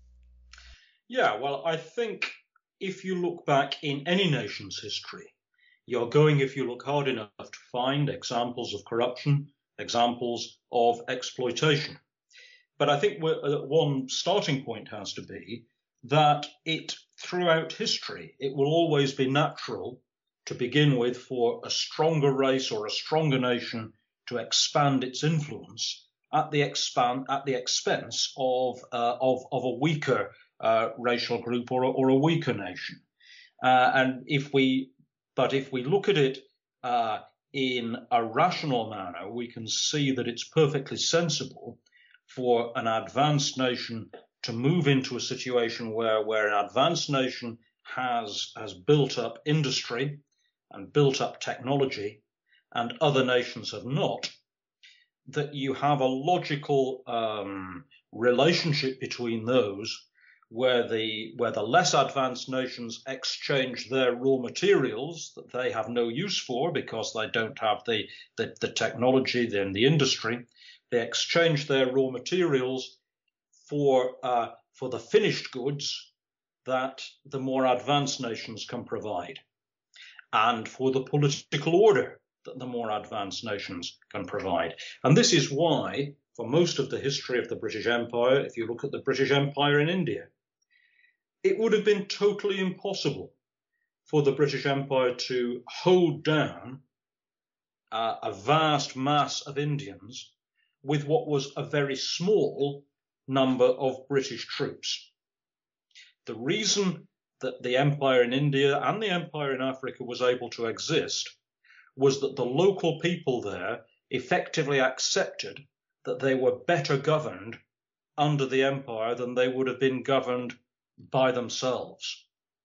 Yeah, well, I think if you look back in any nation's history, you're going, if you look hard enough, to find examples of corruption, examples of exploitation. But I think one starting point has to be that it, throughout history, it will always be natural to begin with for a stronger race or a stronger nation to expand its influence at the expand at the expense of uh, of of a weaker uh, racial group or a, or a weaker nation. Uh, and if we, but if we look at it uh, in a rational manner, we can see that it's perfectly sensible for an advanced nation to move into a situation where where an advanced nation has has built up industry and built up technology, and other nations have not, that you have a logical um, relationship between those, where the where the less advanced nations exchange their raw materials that they have no use for because they don't have the the, the technology, then the industry. They exchange their raw materials for uh, for the finished goods that the more advanced nations can provide, and for the political order that the more advanced nations can provide. And this is why, for most of the history of the British Empire, if you look at the British Empire in India, it would have been totally impossible for the British Empire to hold down uh, a vast mass of Indians with what was a very small number of British troops. The reason that the empire in India and the empire in Africa was able to exist was that the local people there effectively accepted that they were better governed under the empire than they would have been governed by themselves.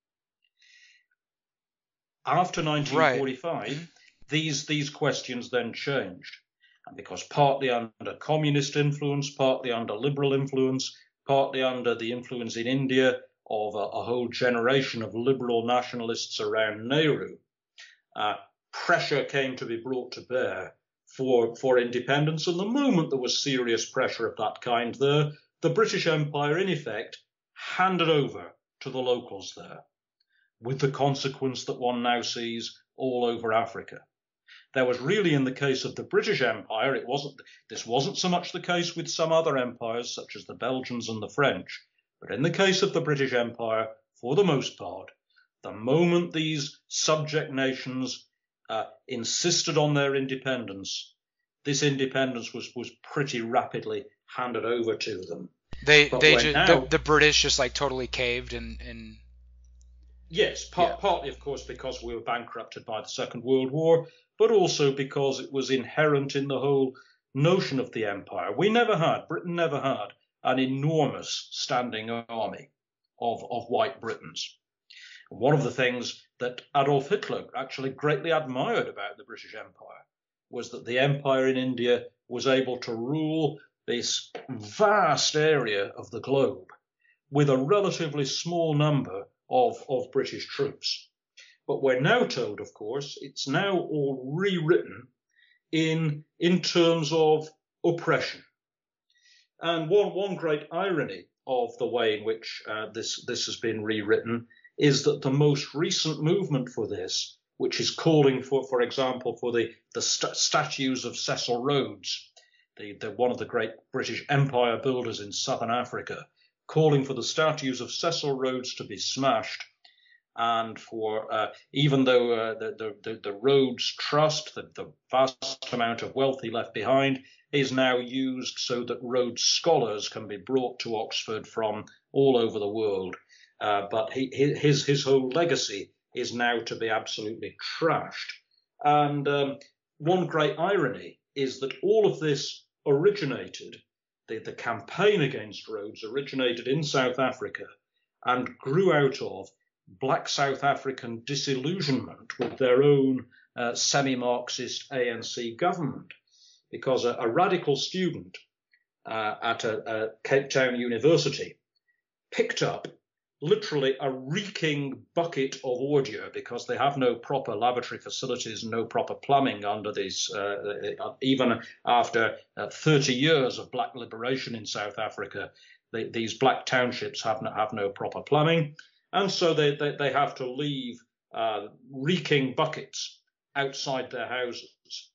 After nineteen forty-five, right. these, these questions then changed. And because partly under communist influence, partly under liberal influence, partly under the influence in India of a, a whole generation of liberal nationalists around Nehru, uh, pressure came to be brought to bear for, for independence. And the moment there was serious pressure of that kind there, the British Empire, in effect, handed over to the locals there, with the consequence that one now sees all over Africa. There was really, in the case of the British Empire, it wasn't, this wasn't so much the case with some other empires, such as the Belgians and the French, but in the case of the British Empire, for the most part, the moment these subject nations uh, insisted on their independence, this independence was, was pretty rapidly handed over to them. They, but they just, now, the, the British just like totally caved and, and... Yes, part, yeah. partly, of course, because we were bankrupted by the Second World War, but also because it was inherent in the whole notion of the empire. We never had, Britain never had, an enormous standing army of, of white Britons. One of the things that Adolf Hitler actually greatly admired about the British Empire was that the empire in India was able to rule this vast area of the globe with a relatively small number of, of British troops. But we're now told, of course, it's now all rewritten in, in terms of oppression. And one, one great irony of the way in which uh, this, this has been rewritten is that the most recent movement for this, which is calling for, for example, for the, the st- statues of Cecil Rhodes the, the one of the great British Empire builders in southern Africa, calling for the statues of Cecil Rhodes to be smashed, and for uh, even though uh, the, the the Rhodes Trust, the, the vast amount of wealth he left behind, is now used so that Rhodes scholars can be brought to Oxford from all over the world. Uh, but he, his his whole legacy is now to be absolutely trashed. And um, one great irony is that all of this originated, the, the campaign against Rhodes originated in South Africa and grew out of black South African disillusionment with their own uh, semi-Marxist A N C government, because a, a radical student uh, at a, a Cape Town University picked up literally a reeking bucket of ordure, because they have no proper lavatory facilities, no proper plumbing under these, uh, even after uh, thirty years of black liberation in South Africa, they, these black townships have no, have no proper plumbing. And so they, they, they have to leave uh, reeking buckets outside their houses.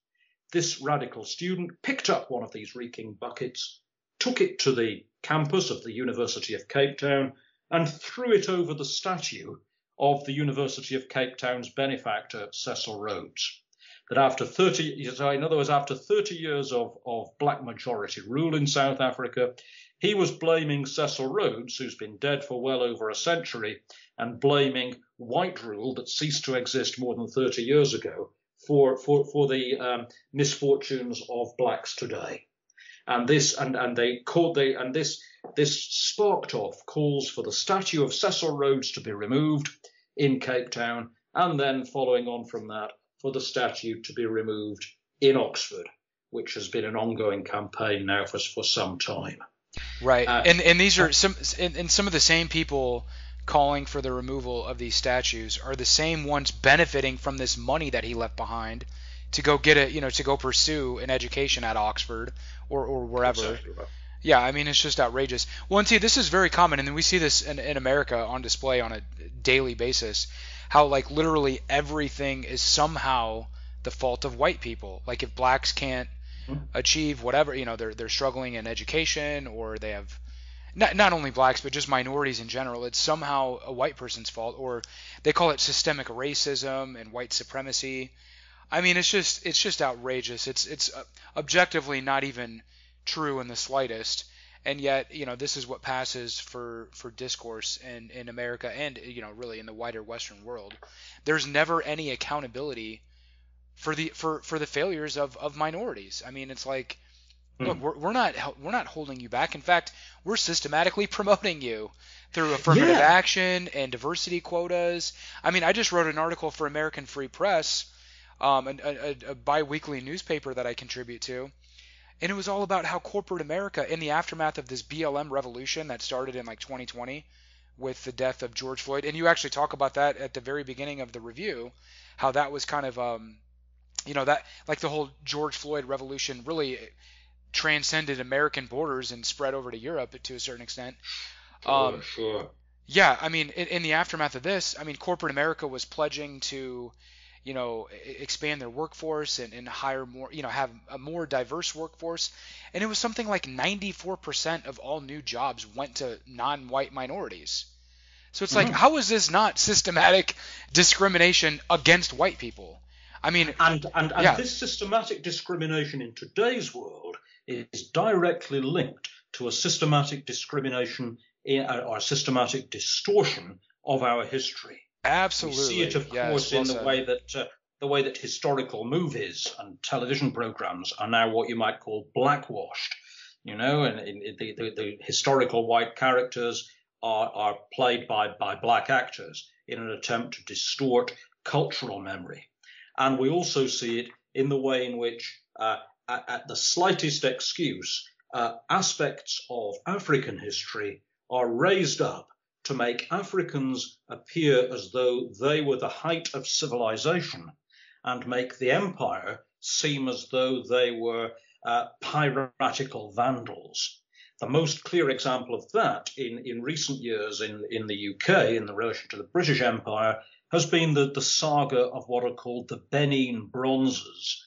This radical student picked up one of these reeking buckets, took it to the campus of the University of Cape Town, and threw it over the statue of the University of Cape Town's benefactor, Cecil Rhodes. That after thirty, in other words, after thirty years of, of black majority rule in South Africa, he was blaming Cecil Rhodes, who's been dead for well over a century, and blaming white rule that ceased to exist more than thirty years ago for, for, for the um, misfortunes of blacks today. And this, and, and they called they, and this, this sparked off calls for the statue of Cecil Rhodes to be removed in Cape Town, and then following on from that, for the statue to be removed in Oxford, which has been an ongoing campaign now for for some time. Right, Uh, and and these are some, and, and some of the same people calling for the removal of these statues are the same ones benefiting from this money that he left behind to go get a, you know, to go pursue an education at Oxford or, or wherever. Exactly right. Yeah, I mean, it's just outrageous. Well, and see, this is very common, and then we see this in, in America on display on a daily basis, how, like, literally everything is somehow the fault of white people. Like, if blacks can't mm-hmm. achieve whatever, you know, they're they're struggling in education, or they have, not, not only blacks, but just minorities in general, it's somehow a white person's fault, or they call it systemic racism and white supremacy. I mean, it's just it's just outrageous. It's it's objectively not even true in the slightest, and yet, you know, this is what passes for for discourse in in America, and, you know, really in the wider Western world. There's never any accountability for the for for the failures of of minorities. I mean, it's like, mm. look, we're, we're not we're not holding you back. In fact, we're systematically promoting you through affirmative yeah. action and diversity quotas. I mean, I just wrote an article for American Free Press, um, a, a, a bi-weekly newspaper that I contribute to. And it was all about how corporate America, in the aftermath of this B L M revolution that started in like twenty twenty with the death of George Floyd, and you actually talk about that at the very beginning of the review, how that was kind of, um, you know, that like the whole George Floyd revolution really transcended American borders and spread over to Europe to a certain extent. Sure, um, sure. Yeah, I mean, in, in the aftermath of this, I mean, corporate America was pledging to, you know, expand their workforce and, and hire more, you know, have a more diverse workforce. And it was something like ninety-four percent of all new jobs went to non-white minorities. So it's mm-hmm. like, how is this not systematic discrimination against white people? I mean, and and, and yeah. this systematic discrimination in today's world is directly linked to a systematic discrimination in, or a systematic distortion of our history. Absolutely. We see it, of yes, course, well in the said. way that uh, the way that historical movies and television programs are now what you might call blackwashed. You know, and in, in the, the, the historical white characters are are played by by black actors in an attempt to distort cultural memory. And we also see it in the way in which, uh, at, at the slightest excuse, uh, aspects of African history are raised up to make Africans appear as though they were the height of civilization, and make the empire seem as though they were uh, piratical vandals. The most clear example of that in, in recent years in, in the U K, in the relation to the British Empire, has been the, the saga of what are called the Benin Bronzes.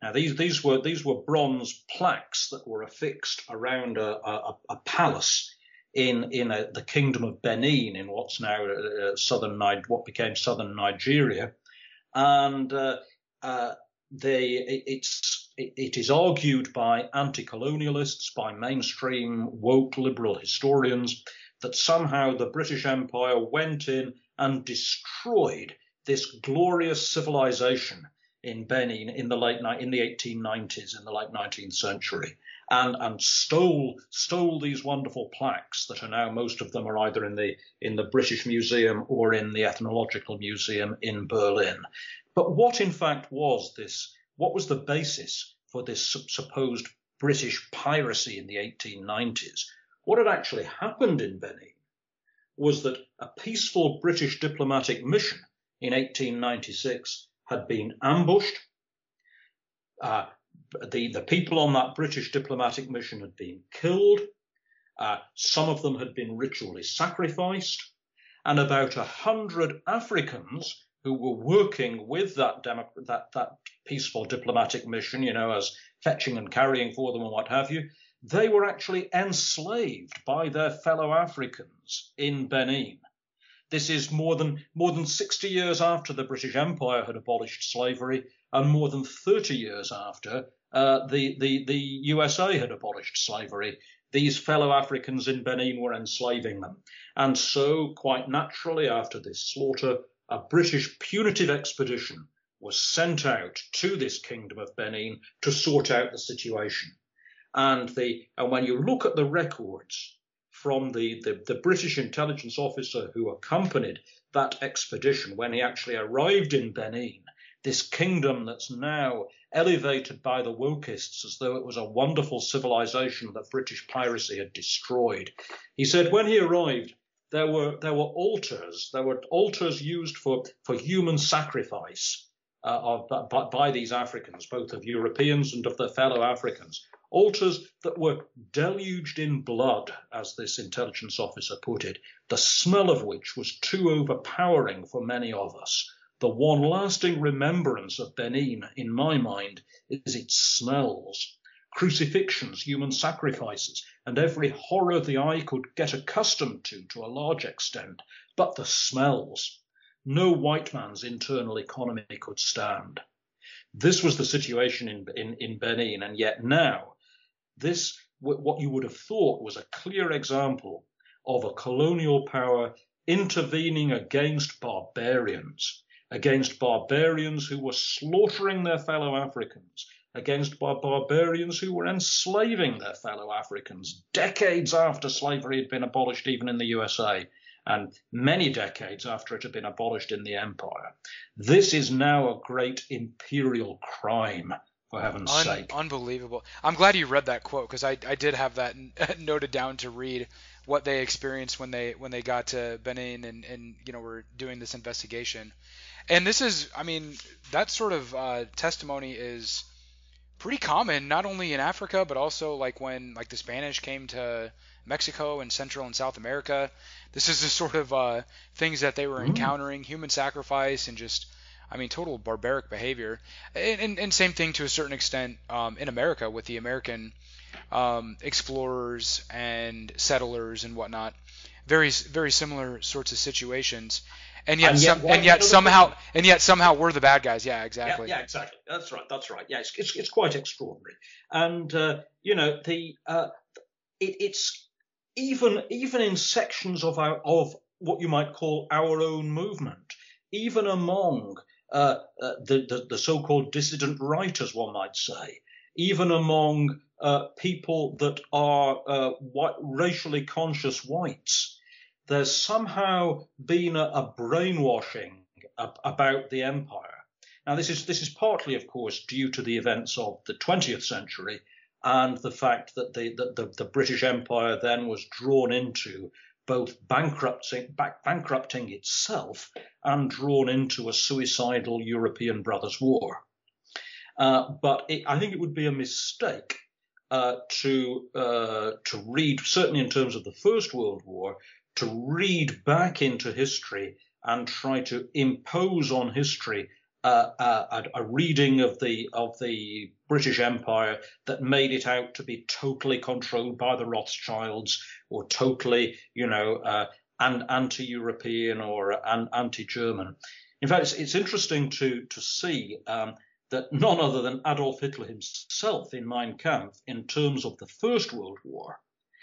Now, these these were these were bronze plaques that were affixed around a, a, a palace in in a, the Kingdom of Benin, in what's now uh, southern what became southern Nigeria, and uh, uh, they it, it's it, it is argued by anti-colonialists, by mainstream woke liberal historians, that somehow the British Empire went in and destroyed this glorious civilization in Benin in the late in the eighteen nineties, in the late nineteenth century, and and stole stole these wonderful plaques that are now, most of them are either in the in the British Museum or in the Ethnological Museum in Berlin. But what in fact was this? What was the basis for this supposed British piracy in the eighteen nineties? What had actually happened in Benin was that a peaceful British diplomatic mission in eighteen ninety-six had been ambushed. Uh, the, the people on that British diplomatic mission had been killed. Uh, some of them had been ritually sacrificed. And about a hundred Africans who were working with that, demo, that, that peaceful diplomatic mission, you know, as fetching and carrying for them and what have you, they were actually enslaved by their fellow Africans in Benin. This is more than more than sixty years after the British Empire had abolished slavery, and more than thirty years after uh, the, the, the U S A had abolished slavery. These fellow Africans in Benin were enslaving them. And so, quite naturally, after this slaughter, a British punitive expedition was sent out to this Kingdom of Benin to sort out the situation. And, the, and when you look at the records from the, the, the British intelligence officer who accompanied that expedition, when he actually arrived in Benin, this kingdom that's now elevated by the wokists as though it was a wonderful civilization that British piracy had destroyed. He said when he arrived, there were there were altars, there were altars used for, for human sacrifice uh, of, by, by these Africans, both of Europeans and of their fellow Africans. Altars that were deluged in blood, as this intelligence officer put it, the smell of which was too overpowering for many of us. The one lasting remembrance of Benin, in my mind, is its smells. Crucifixions, human sacrifices, and every horror the eye could get accustomed to, to a large extent. But the smells, no white man's internal economy could stand. This was the situation in, in, in Benin, and yet now, this, what you would have thought was a clear example of a colonial power intervening against barbarians, against barbarians who were slaughtering their fellow Africans, against bar- barbarians who were enslaving their fellow Africans decades after slavery had been abolished even in the U S A, and many decades after it had been abolished in the empire. This is now a great imperial crime. For heaven's Un- sake. Unbelievable. I'm glad you read that quote, because I, I did have that noted down to read what they experienced when they when they got to Benin and, and you know were doing this investigation. And this is, I mean, that sort of uh, testimony is pretty common, not only in Africa, but also like when like the Spanish came to Mexico and Central and South America. This is the sort of uh, things that they were mm. encountering, human sacrifice and just I mean, total barbaric behavior, and, and, and same thing to a certain extent um, in America with the American um, explorers and settlers and whatnot. Very, very similar sorts of situations, and yet, and yet, some, and yet somehow, thing. and yet somehow we're the bad guys. Yeah, exactly. Yeah, yeah exactly. That's right. That's right. Yeah, it's it's, it's quite extraordinary, and uh, you know the uh, it, it's even even in sections of our of what you might call our own movement, even among Uh, uh, the, the, the so-called dissident right, as one might say, even among uh, people that are uh, white, racially conscious whites, there's somehow been a, a brainwashing ab- about the empire. Now, this is this is partly, of course, due to the events of the twentieth century and the fact that the, the, the, the British Empire then was drawn into both bankrupting, back, bankrupting itself and drawn into a suicidal European Brothers' War. Uh, but it, I think it would be a mistake uh, to uh, to read, certainly in terms of the First World War, to read back into history and try to impose on history uh, a, a reading of the of the British Empire that made it out to be totally controlled by the Rothschilds, or totally, you know, uh, and anti-European or an, anti-German. In fact, it's, it's interesting to to see um, that none other than Adolf Hitler himself in Mein Kampf, in terms of the First World War,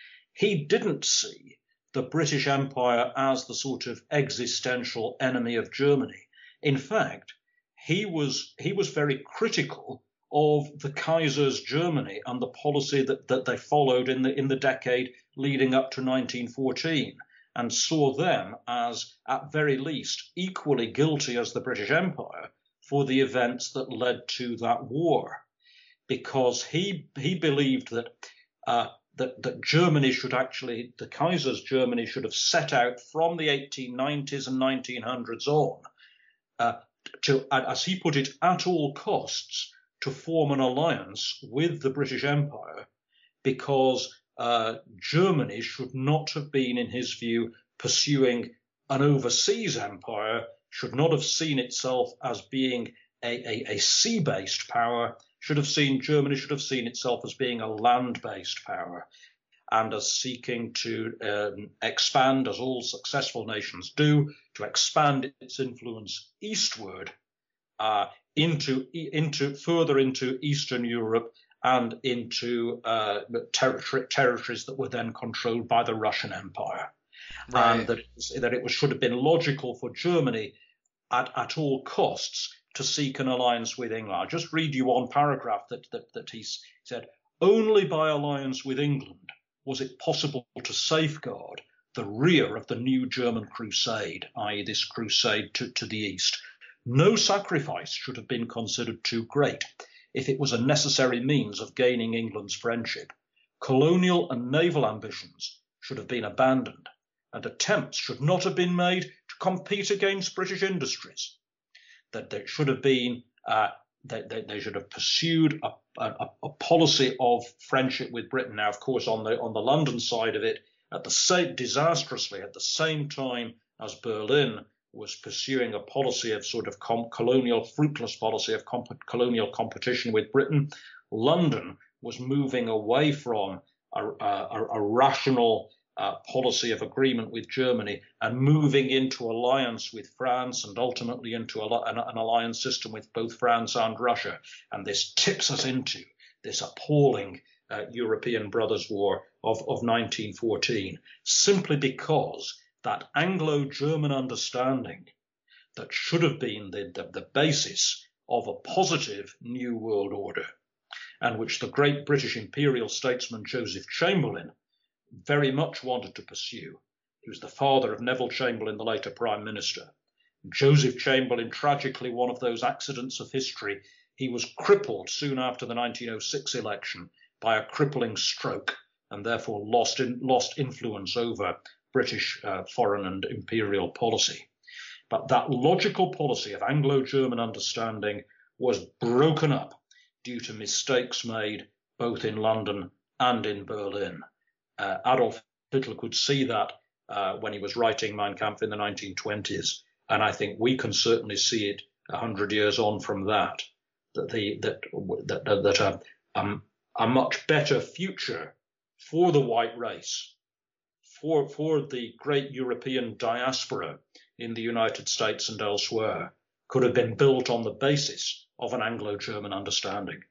he didn't see the British Empire as the sort of existential enemy of Germany. In fact, he was he was very critical of the Kaiser's Germany and the policy that, that they followed in the in the decade leading up to nineteen fourteen, and saw them as, at very least, equally guilty as the British Empire for the events that led to that war, because he he believed that uh, that that Germany should actually, the Kaiser's Germany should have set out from the eighteen nineties and nineteen hundreds on uh, to, as he put it, at all costs, to form an alliance with the British Empire, because uh, Germany should not have been, in his view, pursuing an overseas empire, should not have seen itself as being a, a, a sea-based power, should have seen Germany should have seen itself as being a land-based power, and as seeking to um, expand, as all successful nations do, to expand its influence eastward uh, into into further into Eastern Europe and into uh, territory, territories that were then controlled by the Russian Empire, right. And that it, was, that it was, should have been logical for Germany at, at all costs to seek an alliance with England. I'll just read you one paragraph that, that, that he said. Only by alliance with England was it possible to safeguard the rear of the new German crusade, that is this crusade to, to the east. No sacrifice should have been considered too great if it was a necessary means of gaining England's friendship. Colonial and naval ambitions should have been abandoned, and attempts should not have been made to compete against British industries. That there should have been, uh, that they, they should have pursued a, a, a policy of friendship with Britain. Now, of course, on the on the London side of it, at the same disastrously at the same time as Berlin was pursuing a policy of sort of com- colonial, fruitless policy of comp- colonial competition with Britain, London was moving away from a, a, a rational uh, policy of agreement with Germany and moving into alliance with France, and ultimately into a, an, an alliance system with both France and Russia. And this tips us into this appalling uh, European Brothers' War of, of nineteen fourteen, simply because that Anglo-German understanding that should have been the, the, the basis of a positive new world order, and which the great British imperial statesman Joseph Chamberlain very much wanted to pursue. He was the father of Neville Chamberlain, the later Prime Minister. Joseph Chamberlain, tragically one of those accidents of history, he was crippled soon after the nineteen oh six election by a crippling stroke, and therefore lost, in, lost influence over British uh, foreign and imperial policy. But that logical policy of Anglo-German understanding was broken up due to mistakes made both in London and in Berlin. Uh, Adolf Hitler could see that uh, when he was writing Mein Kampf in the nineteen twenties, and I think we can certainly see it a hundred years on from that, that the that that, that a, um, a much better future for the white race, For, for the great European diaspora in the United States and elsewhere, could have been built on the basis of an Anglo-German understanding.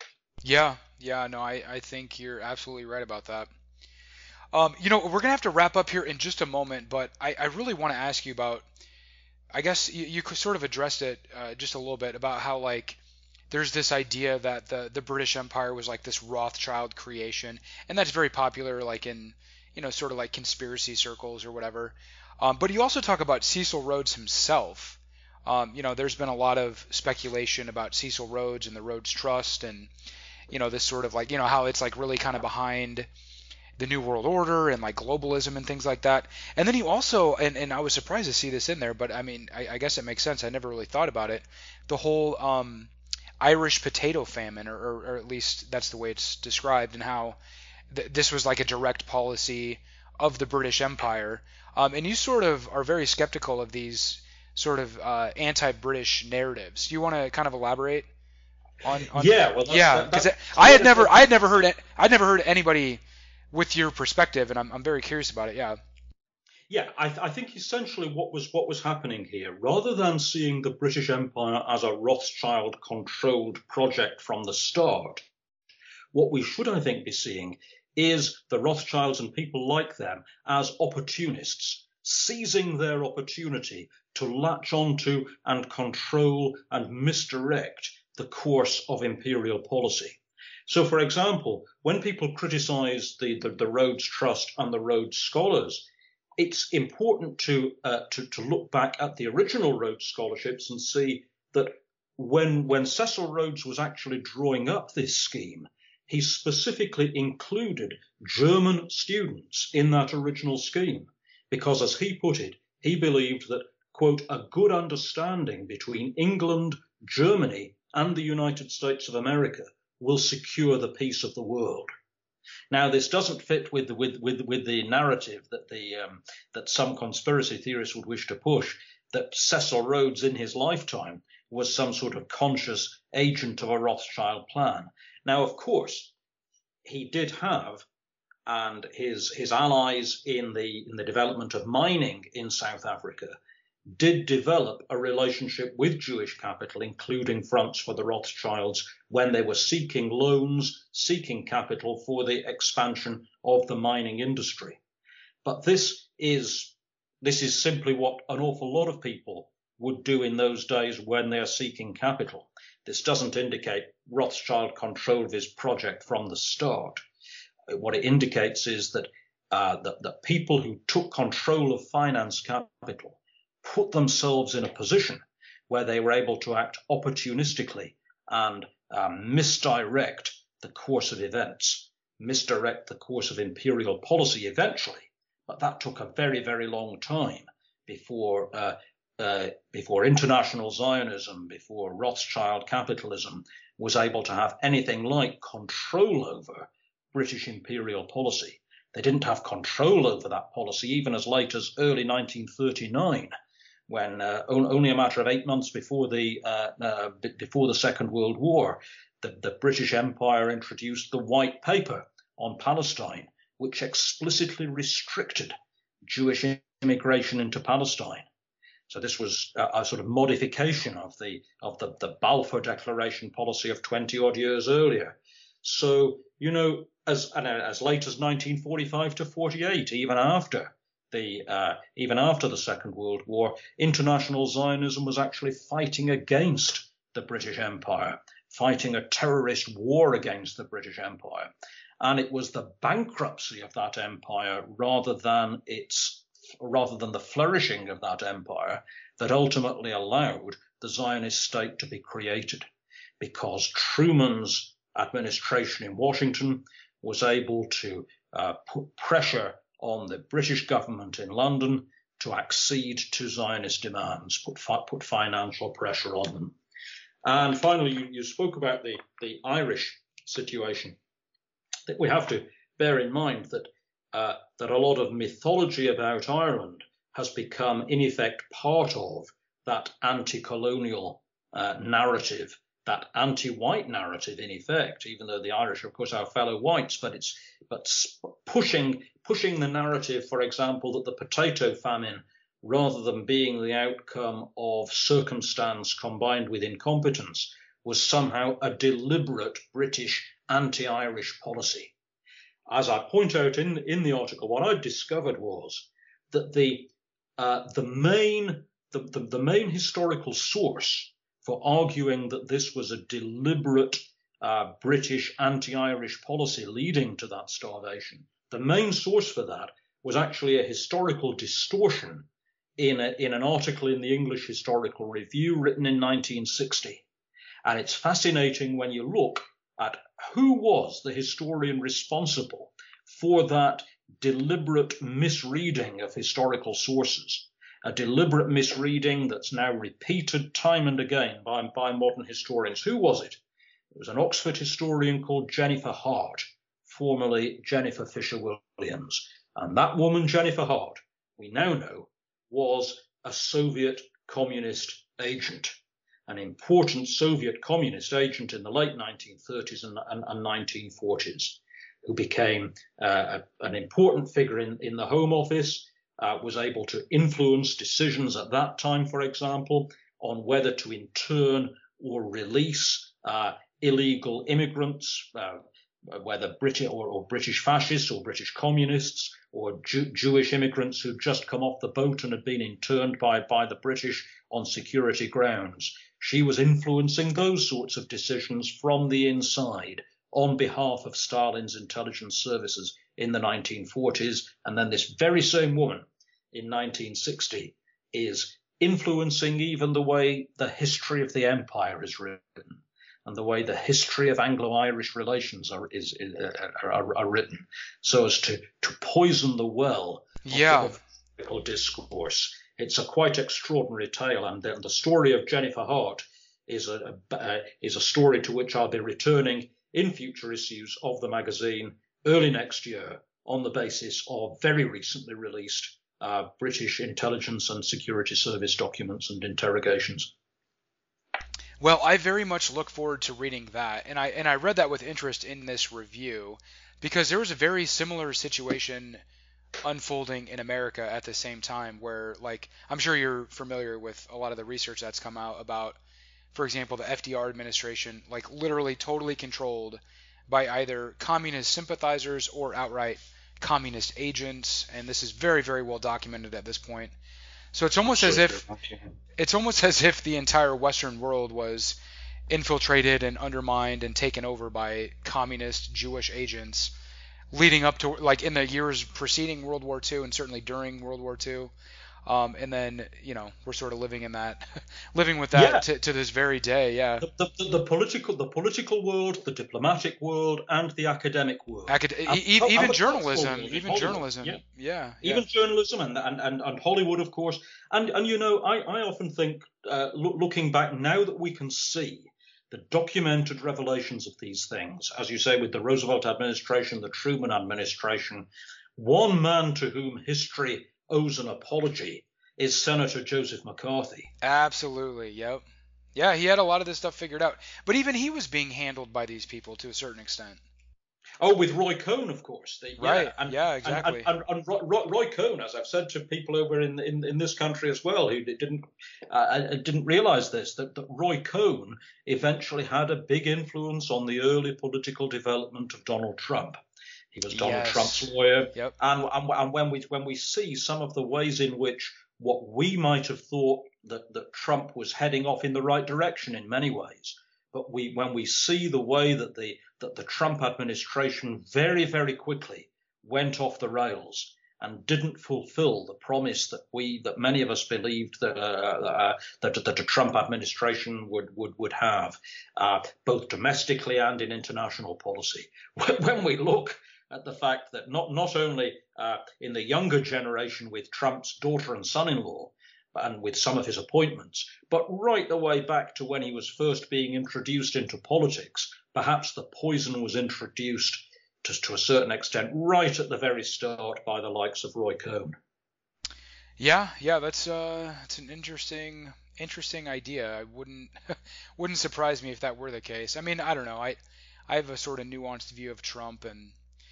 Yeah, yeah, no, I, I think you're absolutely right about that. Um, you know, we're going to have to wrap up here in just a moment, but I, I really want to ask you about, I guess you, you sort of addressed it uh, just a little bit, about how, like, there's this idea that the, the British Empire was like this Rothschild creation, and that's very popular, like in, you know, sort of like conspiracy circles or whatever. Um, but you also talk about Cecil Rhodes himself. Um, you know, there's been a lot of speculation about Cecil Rhodes and the Rhodes Trust, and, you know, this sort of like, you know, how it's like really kind of behind the New World Order and like globalism and things like that. And then you also, and, and I was surprised to see this in there, but I mean, I, I guess it makes sense. I never really thought about it. The whole um, Irish potato famine, or, or, or at least that's the way it's described, and how th- this was like a direct policy of the British Empire. Um, and you sort of are very skeptical of these sort of uh, anti-British narratives. Do you want to kind of elaborate on? on Yeah, well, that's, yeah, that, because that, I had yeah, never, that, I had never heard, it- I'd never heard anybody with your perspective, and I'm, I'm very curious about it. Yeah. Yeah, I, I think essentially what was what was happening here, rather than seeing the British Empire as a Rothschild-controlled project from the start, what we should, I think, be seeing is the Rothschilds and people like them as opportunists, seizing their opportunity to latch onto and control and misdirect the course of imperial policy. So, for example, when people criticize the, the, the Rhodes Trust and the Rhodes Scholars, it's important to, uh, to to look back at the original Rhodes scholarships and see that when when Cecil Rhodes was actually drawing up this scheme, he specifically included German students in that original scheme because, as he put it, he believed that, quote, a good understanding between England, Germany, and the United States of America will secure the peace of the world. Now, this doesn't fit with the, with, with, with the narrative that the um, that some conspiracy theorists would wish to push, that Cecil Rhodes in his lifetime was some sort of conscious agent of a Rothschild plan. Now, of course, he did have, and his his allies in the in the development of mining in South Africa did develop a relationship with Jewish capital, including fronts for the Rothschilds, when they were seeking loans, seeking capital for the expansion of the mining industry. But this is this is simply what an awful lot of people would do in those days when they are seeking capital. This doesn't indicate Rothschild controlled his project from the start. What it indicates is that uh, that, that people who took control of finance capital put themselves in a position where they were able to act opportunistically and um, misdirect the course of events, misdirect the course of imperial policy eventually. But that took a very, very long time before uh, uh, before international Zionism, before Rothschild capitalism was able to have anything like control over British imperial policy. They didn't have control over that policy even as late as early nineteen thirty-nine. When uh, only a matter of eight months before the uh, uh, before the Second World War, the, the British Empire introduced the White Paper on Palestine, which explicitly restricted Jewish immigration into Palestine. So this was a, a sort of modification of the of the, the Balfour Declaration policy of twenty odd years earlier. So, you know, as as late as nineteen forty-five to forty-eight, even after. The, uh, even after the Second World War, international Zionism was actually fighting against the British Empire, fighting a terrorist war against the British Empire. And it was the bankruptcy of that empire rather than its rather than the flourishing of that empire that ultimately allowed the Zionist state to be created, because Truman's administration in Washington was able to uh, put pressure on the British government in London to accede to Zionist demands, put put financial pressure on them. And finally, you, you spoke about the, the Irish situation. That we have to bear in mind that uh, that a lot of mythology about Ireland has become, in effect, part of that anti-colonial uh, narrative, that anti-white narrative, in effect, even though the Irish are, of course, our fellow whites, but it's but pushing pushing the narrative, for example, that the potato famine, rather than being the outcome of circumstance combined with incompetence, was somehow a deliberate British anti-Irish policy. As I point out in, in the article, what I discovered was that the uh, the main the, the, the main historical source for arguing that this was a deliberate uh, British anti-Irish policy leading to that starvation, the main source for that was actually a historical distortion in, a, in an article in the English Historical Review written in nineteen sixty. And it's fascinating when you look at who was the historian responsible for that deliberate misreading of historical sources, a deliberate misreading that's now repeated time and again by, by modern historians. Who was it? It was an Oxford historian called Jennifer Hart, formerly Jennifer Fisher-Williams. And that woman, Jennifer Hart, we now know, was a Soviet communist agent, an important Soviet communist agent in the late nineteen thirties and, and, and nineteen forties, who became uh, a, an important figure in, in the Home Office, uh, was able to influence decisions at that time, for example, on whether to intern or release uh, illegal immigrants, uh, whether British or, or British fascists or British communists or Jew, Jewish immigrants who'd just come off the boat and had been interned by, by the British on security grounds. She was influencing those sorts of decisions from the inside on behalf of Stalin's intelligence services in the nineteen forties. And then this very same woman in nineteen sixty is influencing even the way the history of the empire is written and the way the history of Anglo-Irish relations are, is, is, are, are written, so as to, to poison the well yeah. of political discourse. It's a quite extraordinary tale, and the, the story of Jennifer Hart is a, a uh, is a story to which I'll be returning in future issues of the magazine early next year on the basis of very recently released uh, British intelligence and security service documents and interrogations. Well, I very much look forward to reading that, and I and I read that with interest in this review because there was a very similar situation unfolding in America at the same time where, like, I'm sure you're familiar with a lot of the research that's come out about, for example, the F D R administration, like, literally totally controlled by either communist sympathizers or outright communist agents, and this is very, very well documented at this point. So it's almost as if it's almost as if the entire Western world was infiltrated and undermined and taken over by communist Jewish agents, leading up to, like, in the years preceding World War Two and certainly during World War Two. Um, and then, you know, we're sort of living in that, living with that yeah. to, to this very day. Yeah. The, the, the political, the political world, the diplomatic world, and the academic world. Acad- and, e- and even the journalism, world, even Hollywood. journalism. Yeah. Yeah. Even yeah. journalism and, and, and, and Hollywood, of course. And, and you know, I, I often think, uh, look, looking back now that we can see the documented revelations of these things, as you say, with the Roosevelt administration, the Truman administration, one man to whom history owes an apology is Senator Joseph McCarthy. Absolutely. Yep. Yeah, he had a lot of this stuff figured out. But even he was being handled by these people to a certain extent. Oh, with Roy Cohn, of course. The, right. Yeah, and, yeah exactly. And, and, and, and Roy, Roy Cohn, as I've said to people over in in, in this country as well, who didn't uh, didn't realize this, that, that Roy Cohn eventually had a big influence on the early political development of Donald Trump. He was Donald yes. Trump's lawyer. Yep. And, and, and when we when we see some of the ways in which what we might have thought that, that Trump was heading off in the right direction in many ways, but we when we see the way that the that the Trump administration very, very quickly went off the rails and didn't fulfill the promise that we that many of us believed that uh, uh, that, that a Trump administration would would would have, uh, both domestically and in international policy. When we look at the fact that not not only uh, in the younger generation with Trump's daughter and son-in-law, and with some of his appointments, but right the way back to when he was first being introduced into politics, perhaps the poison was introduced to, to a certain extent right at the very start by the likes of Roy Cohn. Yeah, yeah, that's uh, that's an interesting interesting idea. I wouldn't wouldn't surprise me if that were the case. I mean, I don't know. I I have a sort of nuanced view of Trump, and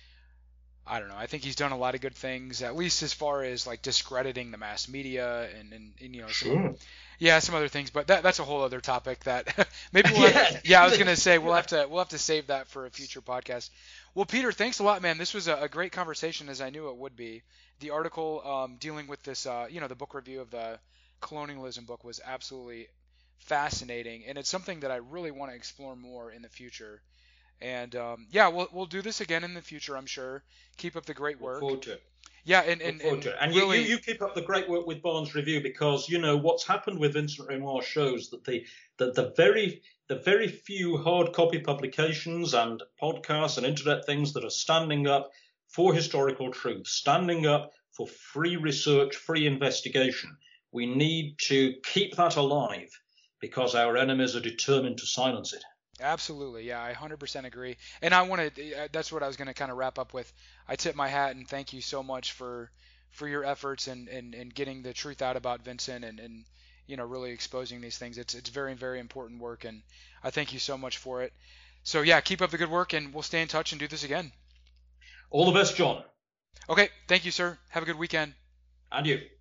I don't know. I think he's done a lot of good things, at least as far as like discrediting the mass media and, and, and you know, some, Sure. yeah, some other things. But that that's a whole other topic that maybe we'll have, yeah. yeah, I was gonna say we'll have to we'll have to save that for a future podcast. Well, Peter, thanks a lot, man. This was a, a great conversation, as I knew it would be. The article um, dealing with this, uh, you know, the book review of the colonialism book was absolutely fascinating, and it's something that I really want to explore more in the future. And um, yeah, we'll we'll do this again in the future, I'm sure. Keep up the great work. Look forward to it. Yeah, and and, Look and, and, and really, you, you keep up the great work with Barnes Review, because you know what's happened with Vincent Renoir shows that the that the very the very few hard copy publications and podcasts and internet things that are standing up for historical truth, standing up for free research, free investigation. We need to keep that alive because our enemies are determined to silence it. Absolutely. Yeah, I one hundred percent agree. And I want to, that's what I was going to kind of wrap up with. I tip my hat and thank you so much for, for your efforts and, and, and getting the truth out about Vincent and, and, you know, really exposing these things. It's it's very, very important work, and I thank you so much for it. So yeah, keep up the good work, and we'll stay in touch and do this again. All the best, John. Okay, thank you, sir. Have a good weekend. And you.